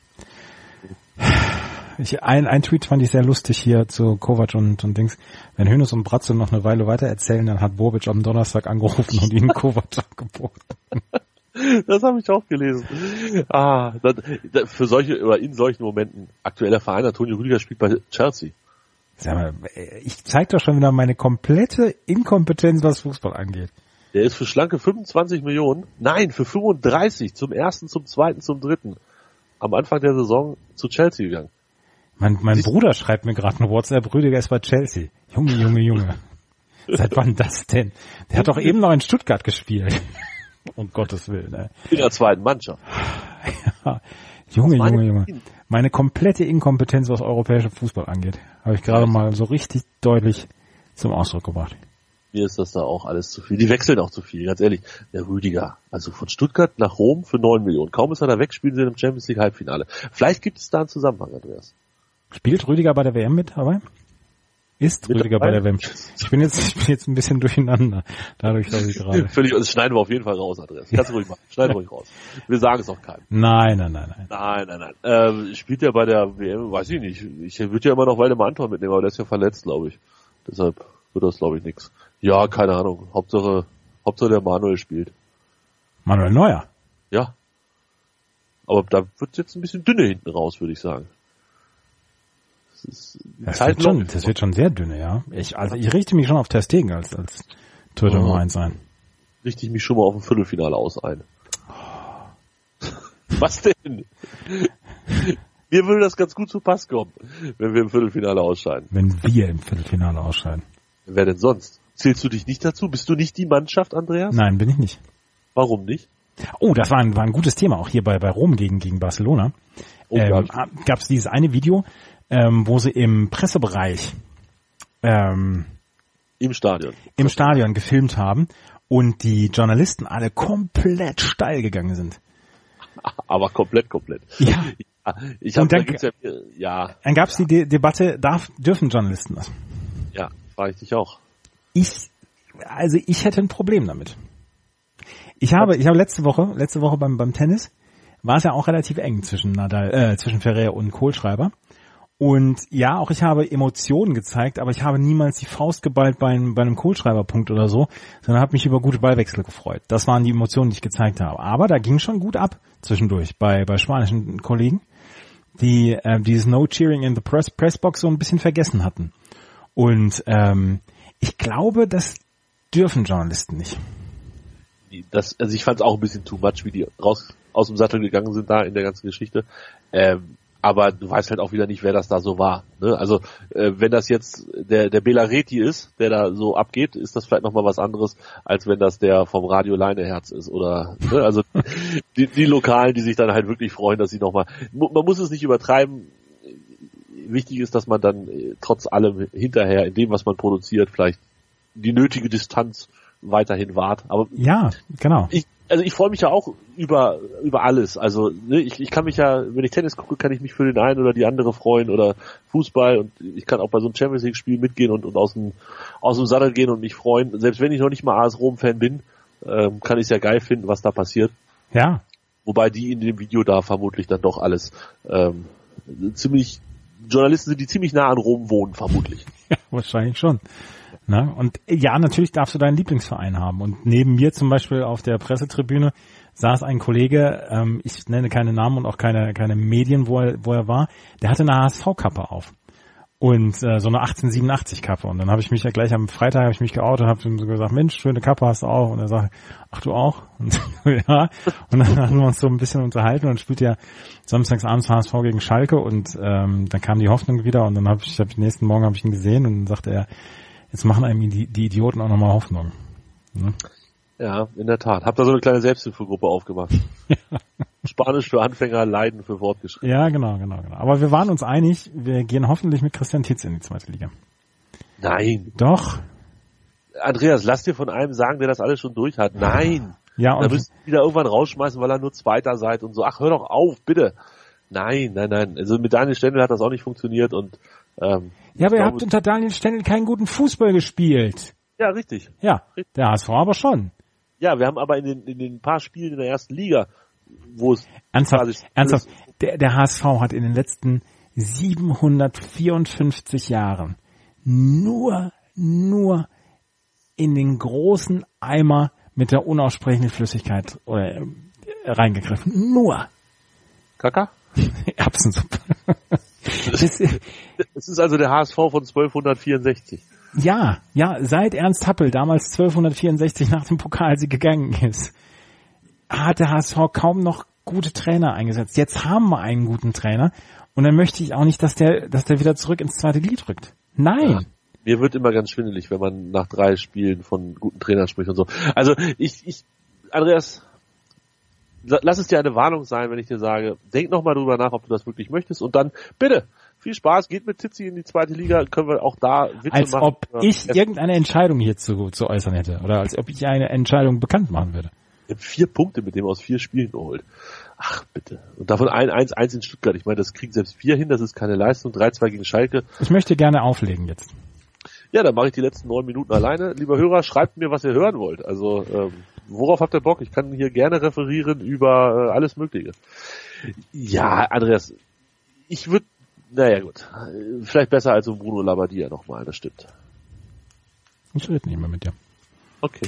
Ich, ein, ein Tweet fand ich sehr lustig hier zu Kovac und, und Dings. Wenn Hoeneß und Bratzo noch eine Weile weiter erzählen, dann hat Bobic am Donnerstag angerufen und ihnen Kovac angeboten. Das habe ich auch gelesen. Ah, das, das, für solche oder in solchen Momenten aktueller Verein Antonio Rüdiger spielt bei Chelsea. Sag mal, ich zeig doch schon wieder meine komplette Inkompetenz, was Fußball angeht. Der ist für schlanke fünfundzwanzig Millionen, nein, für fünfunddreißig zum ersten, zum zweiten, zum dritten am Anfang der Saison zu Chelsea gegangen. Mein, mein Bruder schreibt mir gerade eine WhatsApp, Rüdiger ist bei Chelsea. Junge, Junge, Junge. Seit wann das denn? Der hat doch eben noch in Stuttgart gespielt. Um Gottes Willen. Ey. In der zweiten Mannschaft. Ja. Junge, Junge, Junge. Meine komplette Inkompetenz, was europäischer Fußball angeht, habe ich gerade mal so richtig deutlich zum Ausdruck gebracht. Mir ist das da auch alles zu viel. Die wechseln auch zu viel, ganz ehrlich. Der Rüdiger, also von Stuttgart nach Rom für neun Millionen. Kaum ist er da weg, spielen sie im Champions League Halbfinale. Vielleicht gibt es da einen Zusammenhang, Andreas. Spielt Rüdiger bei der W M mit dabei? Ist Mit Rüdiger dabei? bei der W M? Ich bin jetzt, ich bin jetzt ein bisschen durcheinander. Dadurch, dass ich gerade... Völlig, das schneiden wir auf jeden Fall raus, Andreas. Kannst du ruhig machen. Schneiden ruhig raus. Wir sagen es auch keinem. Nein, nein, nein, nein. Nein, nein, nein. Ähm, spielt er bei der W M? Weiß ich nicht. Ich würde ja immer noch Waldemar Anton mitnehmen, aber der ist ja verletzt, glaube ich. Deshalb wird das, glaube ich, nix. Ja, keine Ahnung. Hauptsache, Hauptsache der Manuel spielt. Manuel Neuer. Ja. Aber da wird jetzt ein bisschen dünne hinten raus, würde ich sagen. Das, ist Das wird, schon, das wird schon sehr dünne, ja. Ich, also ich richte mich schon auf Ter Stegen als, als Torhüter Nummer eins ein. Richte ich mich schon mal auf ein Viertelfinale aus ein. Was denn? Mir würde das ganz gut zu Pass kommen, wenn wir im Viertelfinale ausscheiden. Wenn wir im Viertelfinale ausscheiden. Wer denn sonst? Zählst du dich nicht dazu? Bist du nicht die Mannschaft, Andreas? Nein, bin ich nicht. Warum nicht? Oh, das war ein, war ein gutes Thema, auch hier bei, bei Rom gegen, gegen Barcelona. Oh, ähm, gab es dieses eine Video, ähm, wo sie im Pressebereich ähm, Im Stadion. Im Stadion gefilmt haben und die Journalisten alle komplett steil gegangen sind. Aber komplett, komplett. Ja. ja ich hab, und dann, da ja, ja, dann gab es ja. die De- Debatte, darf, dürfen Journalisten das? Ja, frage ich dich auch. Ich, also ich hätte ein Problem damit. Ich habe, ich habe letzte Woche, letzte Woche beim, beim Tennis, war es ja auch relativ eng zwischen Nadal, äh, zwischen Ferrer und Kohlschreiber. Und ja, auch ich habe Emotionen gezeigt, aber ich habe niemals die Faust geballt bei einem, bei einem Kohlschreiberpunkt oder so, sondern habe mich über gute Ballwechsel gefreut. Das waren die Emotionen, die ich gezeigt habe. Aber da ging schon gut ab zwischendurch bei, bei spanischen Kollegen, die äh, dieses No Cheering in the Press, Pressbox so ein bisschen vergessen hatten. Und ähm, ich glaube, das dürfen Journalisten nicht. Das, also ich fand es auch ein bisschen too much, wie die raus aus dem Sattel gegangen sind da in der ganzen Geschichte. Ähm, aber du weißt halt auch wieder nicht, wer das da so war. Ne? Also äh, wenn das jetzt der der Belareti ist, der da so abgeht, ist das vielleicht nochmal was anderes, als wenn das der vom Radio Leineherz ist. Oder ne? Also die, die Lokalen, die sich dann halt wirklich freuen, dass sie nochmal... Man muss es nicht übertreiben. Wichtig ist, dass man dann äh, trotz allem hinterher in dem, was man produziert, vielleicht die nötige Distanz weiterhin wahrt. Aber ja, genau. Ich, also ich freue mich ja auch über über alles. Also ne, ich, ich kann mich ja, wenn ich Tennis gucke, kann ich mich für den einen oder die andere freuen oder Fußball und ich kann auch bei so einem Champions League Spiel mitgehen und, und aus dem aus dem Sattel gehen und mich freuen. Selbst wenn ich noch nicht mal A S Rom Fan bin, ähm, kann ich es ja geil finden, was da passiert. Ja. Wobei die in dem Video da vermutlich dann doch alles ähm, ziemlich Journalisten sind, die ziemlich nah an Rom wohnen, vermutlich. Ja, wahrscheinlich schon. Na, und ja, natürlich darfst du deinen Lieblingsverein haben. Und neben mir zum Beispiel auf der Pressetribüne saß ein Kollege, ähm, ich nenne keine Namen und auch keine keine Medien, wo er, wo er war, der hatte eine H S V-Kappe auf. Und äh, so eine achtzehnhundertsiebenundachtzig-Kappe. Und dann habe ich mich ja gleich am Freitag habe ich mich geoutet und habe ihm so gesagt, Mensch, schöne Kappe hast du auch. Und er sagt, ach du auch? Und ja. Und dann haben wir uns so ein bisschen unterhalten und spielt ja samstags abends H S V gegen Schalke und ähm, dann kam die Hoffnung wieder und dann habe ich, hab ich nächsten Morgen habe ich ihn gesehen und dann sagte er, jetzt machen einem die, die Idioten auch nochmal Hoffnung. Ne? Ja, in der Tat. Habt da so eine kleine Selbsthilfegruppe aufgemacht. Ja. Spanisch für Anfänger, Leiden für Fortgeschrittene. Ja, genau, genau, genau. Aber wir waren uns einig, wir gehen hoffentlich mit Christian Tietz in die zweite Liga. Nein. Doch. Andreas, lass dir von einem sagen, der das alles schon durch hat. Nein. Ja, und da müsst ihr wieder irgendwann rausschmeißen, weil er nur Zweiter seid und so. Ach, hör doch auf, bitte. Nein, nein, nein. Also mit Daniel Stendel hat das auch nicht funktioniert und ähm, ja, aber ihr glaube, habt unter Daniel Stendel keinen guten Fußball gespielt. Ja, richtig. Ja, richtig. Der H S V aber schon. Ja, wir haben aber in den in den paar Spielen in der ersten Liga, wo es ernsthaft, ernsthaft, der, der H S V hat in den letzten siebenhundertvierundfünfzig Jahren nur, nur in den großen Eimer mit der unaussprechenden Flüssigkeit oder, äh, reingegriffen. Nur. Kaka? Erbsensuppe. Das ist also der H S V von zwölfhundertvierundsechzig. Ja, ja, seit Ernst Happel damals zwölfhundertvierundsechzig nach dem Pokalsieg gegangen ist, hat der H S V kaum noch gute Trainer eingesetzt. Jetzt haben wir einen guten Trainer und dann möchte ich auch nicht, dass der, dass der wieder zurück ins zweite Glied rückt. Nein. Ja, mir wird immer ganz schwindelig, wenn man nach drei Spielen von guten Trainern spricht und so. Also ich, ich, Andreas, lass es dir eine Warnung sein, wenn ich dir sage, denk nochmal drüber nach, ob du das wirklich möchtest und dann bitte, viel Spaß, geht mit Tizzi in die zweite Liga, können wir auch da Witze als machen. Als ob ich irgendeine Entscheidung hier zu, zu äußern hätte oder als ob ich eine Entscheidung bekannt machen würde. Ich habe vier Punkte mit dem aus vier Spielen geholt. Ach, bitte. Und davon ein eins eins in Stuttgart. Ich meine, das kriegen selbst vier hin, das ist keine Leistung. drei zwei gegen Schalke. Ich möchte gerne auflegen jetzt. Ja, dann mache ich die letzten neun Minuten alleine. Lieber Hörer, schreibt mir, was ihr hören wollt. Also, ähm, worauf habt ihr Bock? Ich kann hier gerne referieren über äh, alles Mögliche. Ja, Andreas, ich würde, naja gut, vielleicht besser als so Bruno Labbadia nochmal, das stimmt. Ich rede nicht mehr mit dir. Okay.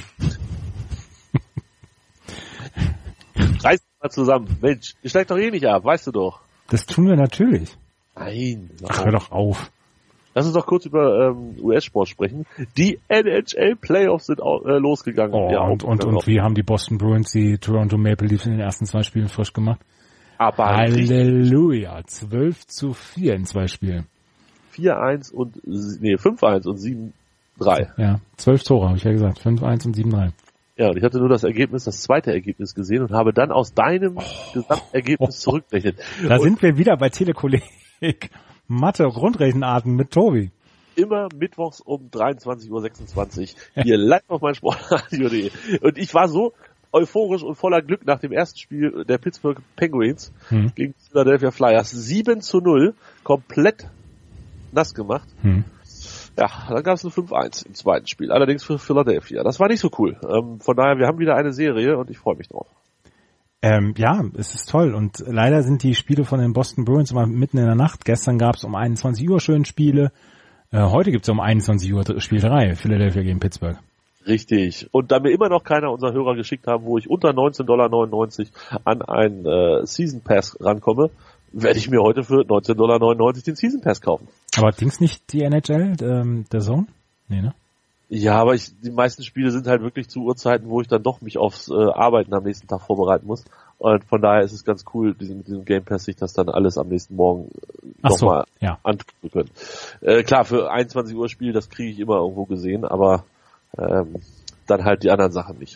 Reiß mal zusammen. Mensch, ihr steigt doch eh nicht ab, weißt du doch. Das tun wir natürlich. Nein. Ach, hör doch auf. Lass uns doch kurz über ähm, U S-Sport sprechen. Die N H L-Playoffs sind auch, äh, losgegangen. Oh, ja, und, und, und wie haben die Boston Bruins die Toronto Maple Leafs in den ersten zwei Spielen frisch gemacht? Aber Halleluja, zwölf zu vier in zwei Spielen. vier eins und, nee, fünf eins und sieben drei. Ja, zwölf Tore, habe ich ja gesagt. fünf eins und sieben drei. Ja, und ich hatte nur das Ergebnis, das zweite Ergebnis gesehen und habe dann aus deinem oh, Gesamtergebnis oh, zurückgerechnet. Da und sind wir wieder bei Telekolleg. Mathe, Grundrechenarten mit Tobi. immer mittwochs um dreiundzwanzig Uhr sechsundzwanzig hier live auf meinsportradio punkt de. Und ich war so euphorisch und voller Glück nach dem ersten Spiel der Pittsburgh Penguins hm. gegen die Philadelphia Flyers. sieben zu null, komplett nass gemacht. Hm. Ja, dann gab es ein fünf eins im zweiten Spiel, allerdings für Philadelphia. Das war nicht so cool. Ähm, von daher, wir haben wieder eine Serie und ich freue mich drauf. Ähm, ja, es ist toll und leider sind die Spiele von den Boston Bruins immer mitten in der Nacht. Gestern gab es um einundzwanzig Uhr schön Spiele. Äh, heute gibt es um einundzwanzig Uhr Spiel drei, Philadelphia gegen Pittsburgh. Richtig. Und da mir immer noch keiner unserer Hörer geschickt haben, wo ich unter neunzehn Komma neunundneunzig Dollar an einen äh, Season Pass rankomme, werde ich mir heute für neunzehn Komma neunundneunzig Dollar den Season Pass kaufen. Aber Dings nicht die N H L, ähm, der Zone? Nee, ne? Ja, aber ich, die meisten Spiele sind halt wirklich zu Uhrzeiten, wo ich dann doch mich aufs äh, Arbeiten am nächsten Tag vorbereiten muss. Und von daher ist es ganz cool, diesen, mit diesem Game Pass sich das dann alles am nächsten Morgen äh, nochmal so, ja. antun zu können. Äh, klar, für einundzwanzig Uhr Spiel, das kriege ich immer irgendwo gesehen, aber ähm, dann halt die anderen Sachen nicht.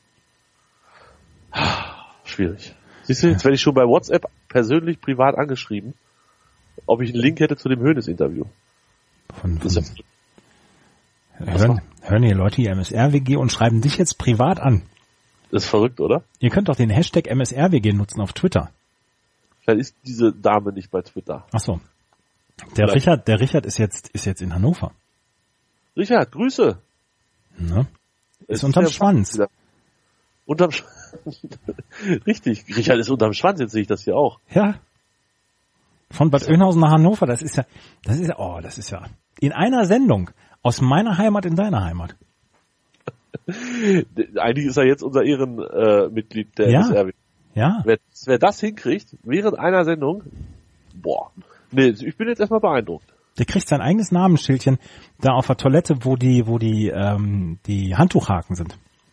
Schwierig. Siehst du, jetzt werde ich schon bei WhatsApp persönlich privat angeschrieben, ob ich einen Link hätte zu dem Hoeneß-Interview. Von, von, hören, hören hier Leute die M S R W G und schreiben dich jetzt privat an. Das ist verrückt, oder? Ihr könnt doch den Hashtag M S R W G nutzen auf Twitter. Vielleicht ist diese Dame nicht bei Twitter. Ach so. Der Vielleicht. Richard, der Richard ist jetzt, ist jetzt in Hannover. Richard, Grüße. Ne? Ist unterm Schwanz. Wieder. Unterm Schwanz. Richtig. Richard ist unterm Schwanz, jetzt sehe ich das hier auch. Ja. Von Bad Oeynhausen nach Hannover, das ist ja, das ist ja, oh, das ist ja, in einer Sendung, aus meiner Heimat in deiner Heimat. Eigentlich ist er jetzt unser Ehrenmitglied äh, der ja. M S R W. Ja. Wer, wer das hinkriegt, während einer Sendung, boah. Nee, ich bin jetzt erstmal beeindruckt. Der kriegt sein eigenes Namensschildchen da auf der Toilette, wo die, wo die, ähm, die Handtuchhaken sind.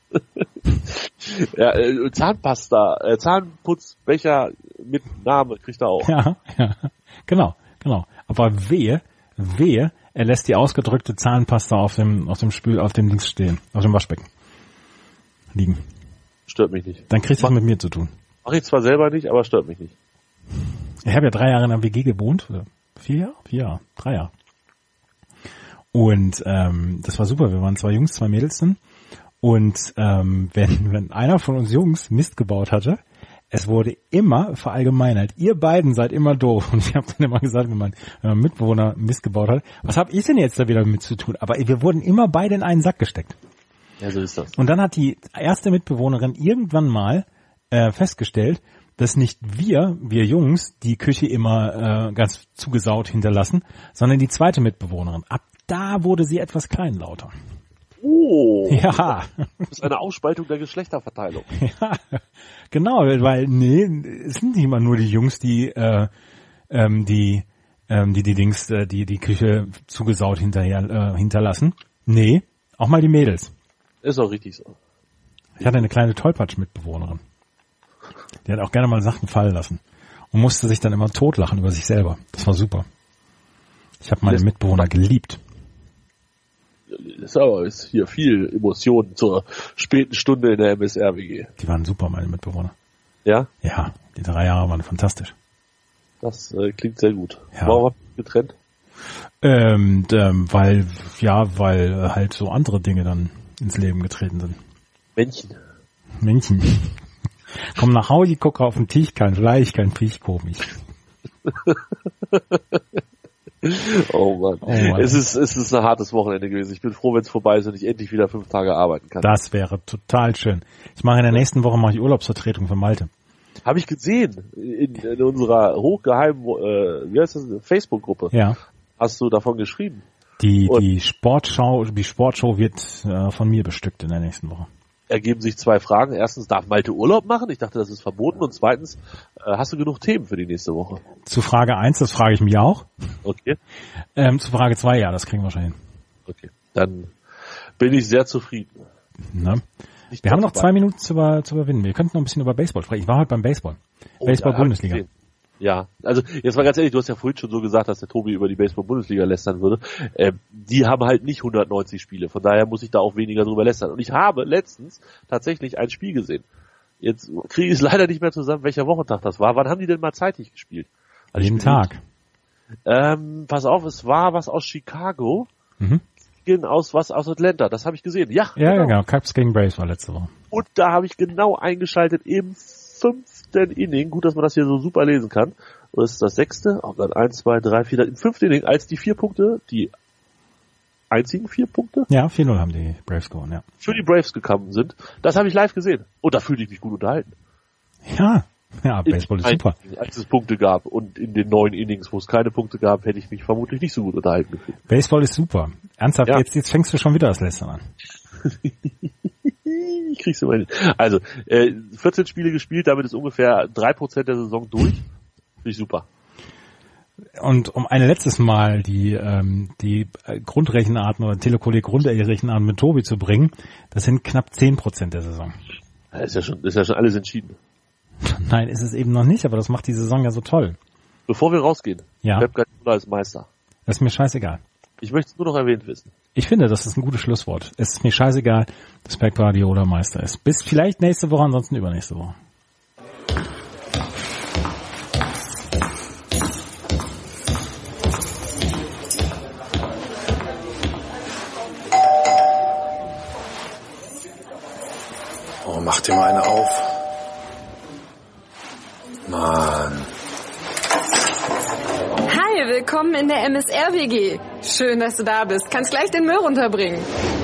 Ja, äh, Zahnpasta, äh, Zahnputzbecher mit Name kriegt er auch. Ja, ja, genau, genau. Aber wehe, wehe, er lässt die ausgedrückte Zahnpasta auf dem, auf dem Spül, auf dem Dings stehen, auf dem Waschbecken liegen. Stört mich nicht. Dann kriegst du das mit mir zu tun. Mach ich zwar selber nicht, aber stört mich nicht. Ich habe ja drei Jahre in einer W G gewohnt, oder vier Jahre? Vier Jahre, drei Jahre. Und ähm, das war super, wir waren zwei Jungs, zwei Mädels drin. Und ähm, wenn, wenn einer von uns Jungs Mist gebaut hatte, es wurde immer verallgemeinert. Ihr beiden seid immer doof. Und ich habe dann immer gesagt, wenn mein, wenn mein Mitbewohner Mist gebaut hat, was habe ich denn jetzt da wieder mit zu tun? Aber wir wurden immer beide in einen Sack gesteckt. Ja, so ist das. Und dann hat die erste Mitbewohnerin irgendwann mal äh, festgestellt, dass nicht wir, wir Jungs, die Küche immer äh, ganz zugesaut hinterlassen, sondern die zweite Mitbewohnerin. Ab da wurde sie etwas kleinlauter. Oh, ja. Das ist eine Ausspaltung der Geschlechterverteilung. Ja, genau, weil nee, es sind nicht immer nur die Jungs, die äh, ähm, die ähm, die die Dings, äh, die die Küche zugesaut hinterher äh, hinterlassen. Nee, auch mal die Mädels. Ist auch richtig so. Ich hatte eine kleine Tollpatsch-Mitbewohnerin. Die hat auch gerne mal Sachen fallen lassen und musste sich dann immer totlachen über sich selber. Das war super. Ich habe meine Mitbewohner geliebt. Ist aber ist hier viel Emotionen zur späten Stunde in der M S R W G. Die waren super, meine Mitbewohner. Ja? Ja, die drei Jahre waren fantastisch. Das äh, klingt sehr gut. Ja. Warum habt ihr getrennt? Ähm, ähm, weil, ja, weil halt so andere Dinge dann ins Leben getreten sind. Männchen. Männchen. Komm nach Hause, ich gucke auf den Tisch, kein Fleisch, kein Fisch, komisch. Oh Mann. oh Mann. Es ist, es ist ein hartes Wochenende gewesen. Ich bin froh, wenn es vorbei ist und ich endlich wieder fünf Tage arbeiten kann. Das wäre total schön. Ich mache in der nächsten Woche mache ich Urlaubsvertretung für Malte. Habe ich gesehen in, in unserer hochgeheimen, äh, wie heißt das, Facebook-Gruppe. Ja. Hast du davon geschrieben? Die die Sportschau, die Sportshow wird äh, von mir bestückt in der nächsten Woche. Ergeben sich zwei Fragen. Erstens, darf Malte Urlaub machen? Ich dachte, das ist verboten. Und zweitens, äh, hast du genug Themen für die nächste Woche? Zu Frage eins, das frage ich mich auch. Okay. Ähm, zu Frage zwei, ja, das kriegen wir schon hin. Okay. Dann bin ich sehr zufrieden. Ne? Wir haben noch zwei Minuten zu, über, zu überwinden. Wir könnten noch ein bisschen über Baseball sprechen. Ich war heute beim Baseball. Oh, Baseball-Bundesliga. Ja, also jetzt mal ganz ehrlich, du hast ja vorhin schon so gesagt, dass der Tobi über die Baseball-Bundesliga lästern würde. Äh, die haben halt nicht hundertneunzig Spiele, von daher muss ich da auch weniger drüber lästern. Und ich habe letztens tatsächlich ein Spiel gesehen. Jetzt kriege ich es leider nicht mehr zusammen, welcher Wochentag das war. Wann haben die denn mal zeitig gespielt? Also jeden Tag. Ähm, pass auf, es war was aus Chicago. Mhm. Aus was aus Atlanta, das habe ich gesehen. Ja, ja, genau. genau. Cubs gegen Braves war letzte Woche. Und da habe ich genau eingeschaltet im fünften Inning. Gut, dass man das hier so super lesen kann. Und das ist das sechste. Oh Gott, eins, zwei, drei, vier. Im fünften Inning, als die vier Punkte, die einzigen vier Punkte? Ja, vier null haben die Braves gewonnen, ja. Für die Braves gekommen sind. Das habe ich live gesehen. Und da fühlte ich mich gut unterhalten. Ja, ja, Baseball ist super. Als es Punkte gab und in den neun Innings, wo es keine Punkte gab, hätte ich mich vermutlich nicht so gut unterhalten gefühlt. Baseball ist super. Ernsthaft, ja. jetzt, jetzt fängst du schon wieder das Lästern an. Ich krieg's immer hin. Also, äh, vierzehn Spiele gespielt, damit ist ungefähr drei Prozent der Saison durch. Finde ich super. Und um ein letztes Mal die ähm, die Grundrechenarten oder Telekolleg-Grundrechenarten mit Tobi zu bringen, das sind knapp zehn Prozent der Saison. Das ist ja schon, ist ja schon alles entschieden. Nein, ist es eben noch nicht, aber das macht die Saison ja so toll. Bevor wir rausgehen, ja. Pep Guardiola ist Meister. Das ist mir scheißegal. Ich möchte es nur noch erwähnt wissen. Ich finde, das ist ein gutes Schlusswort. Es ist mir scheißegal, dass Pep Guardiola Meister ist. Bis vielleicht nächste Woche, ansonsten übernächste Woche. Oh, mach dir mal eine auf. Mann. Hi, willkommen in der M S R W G. Schön, dass du da bist. Kannst gleich den Müll runterbringen.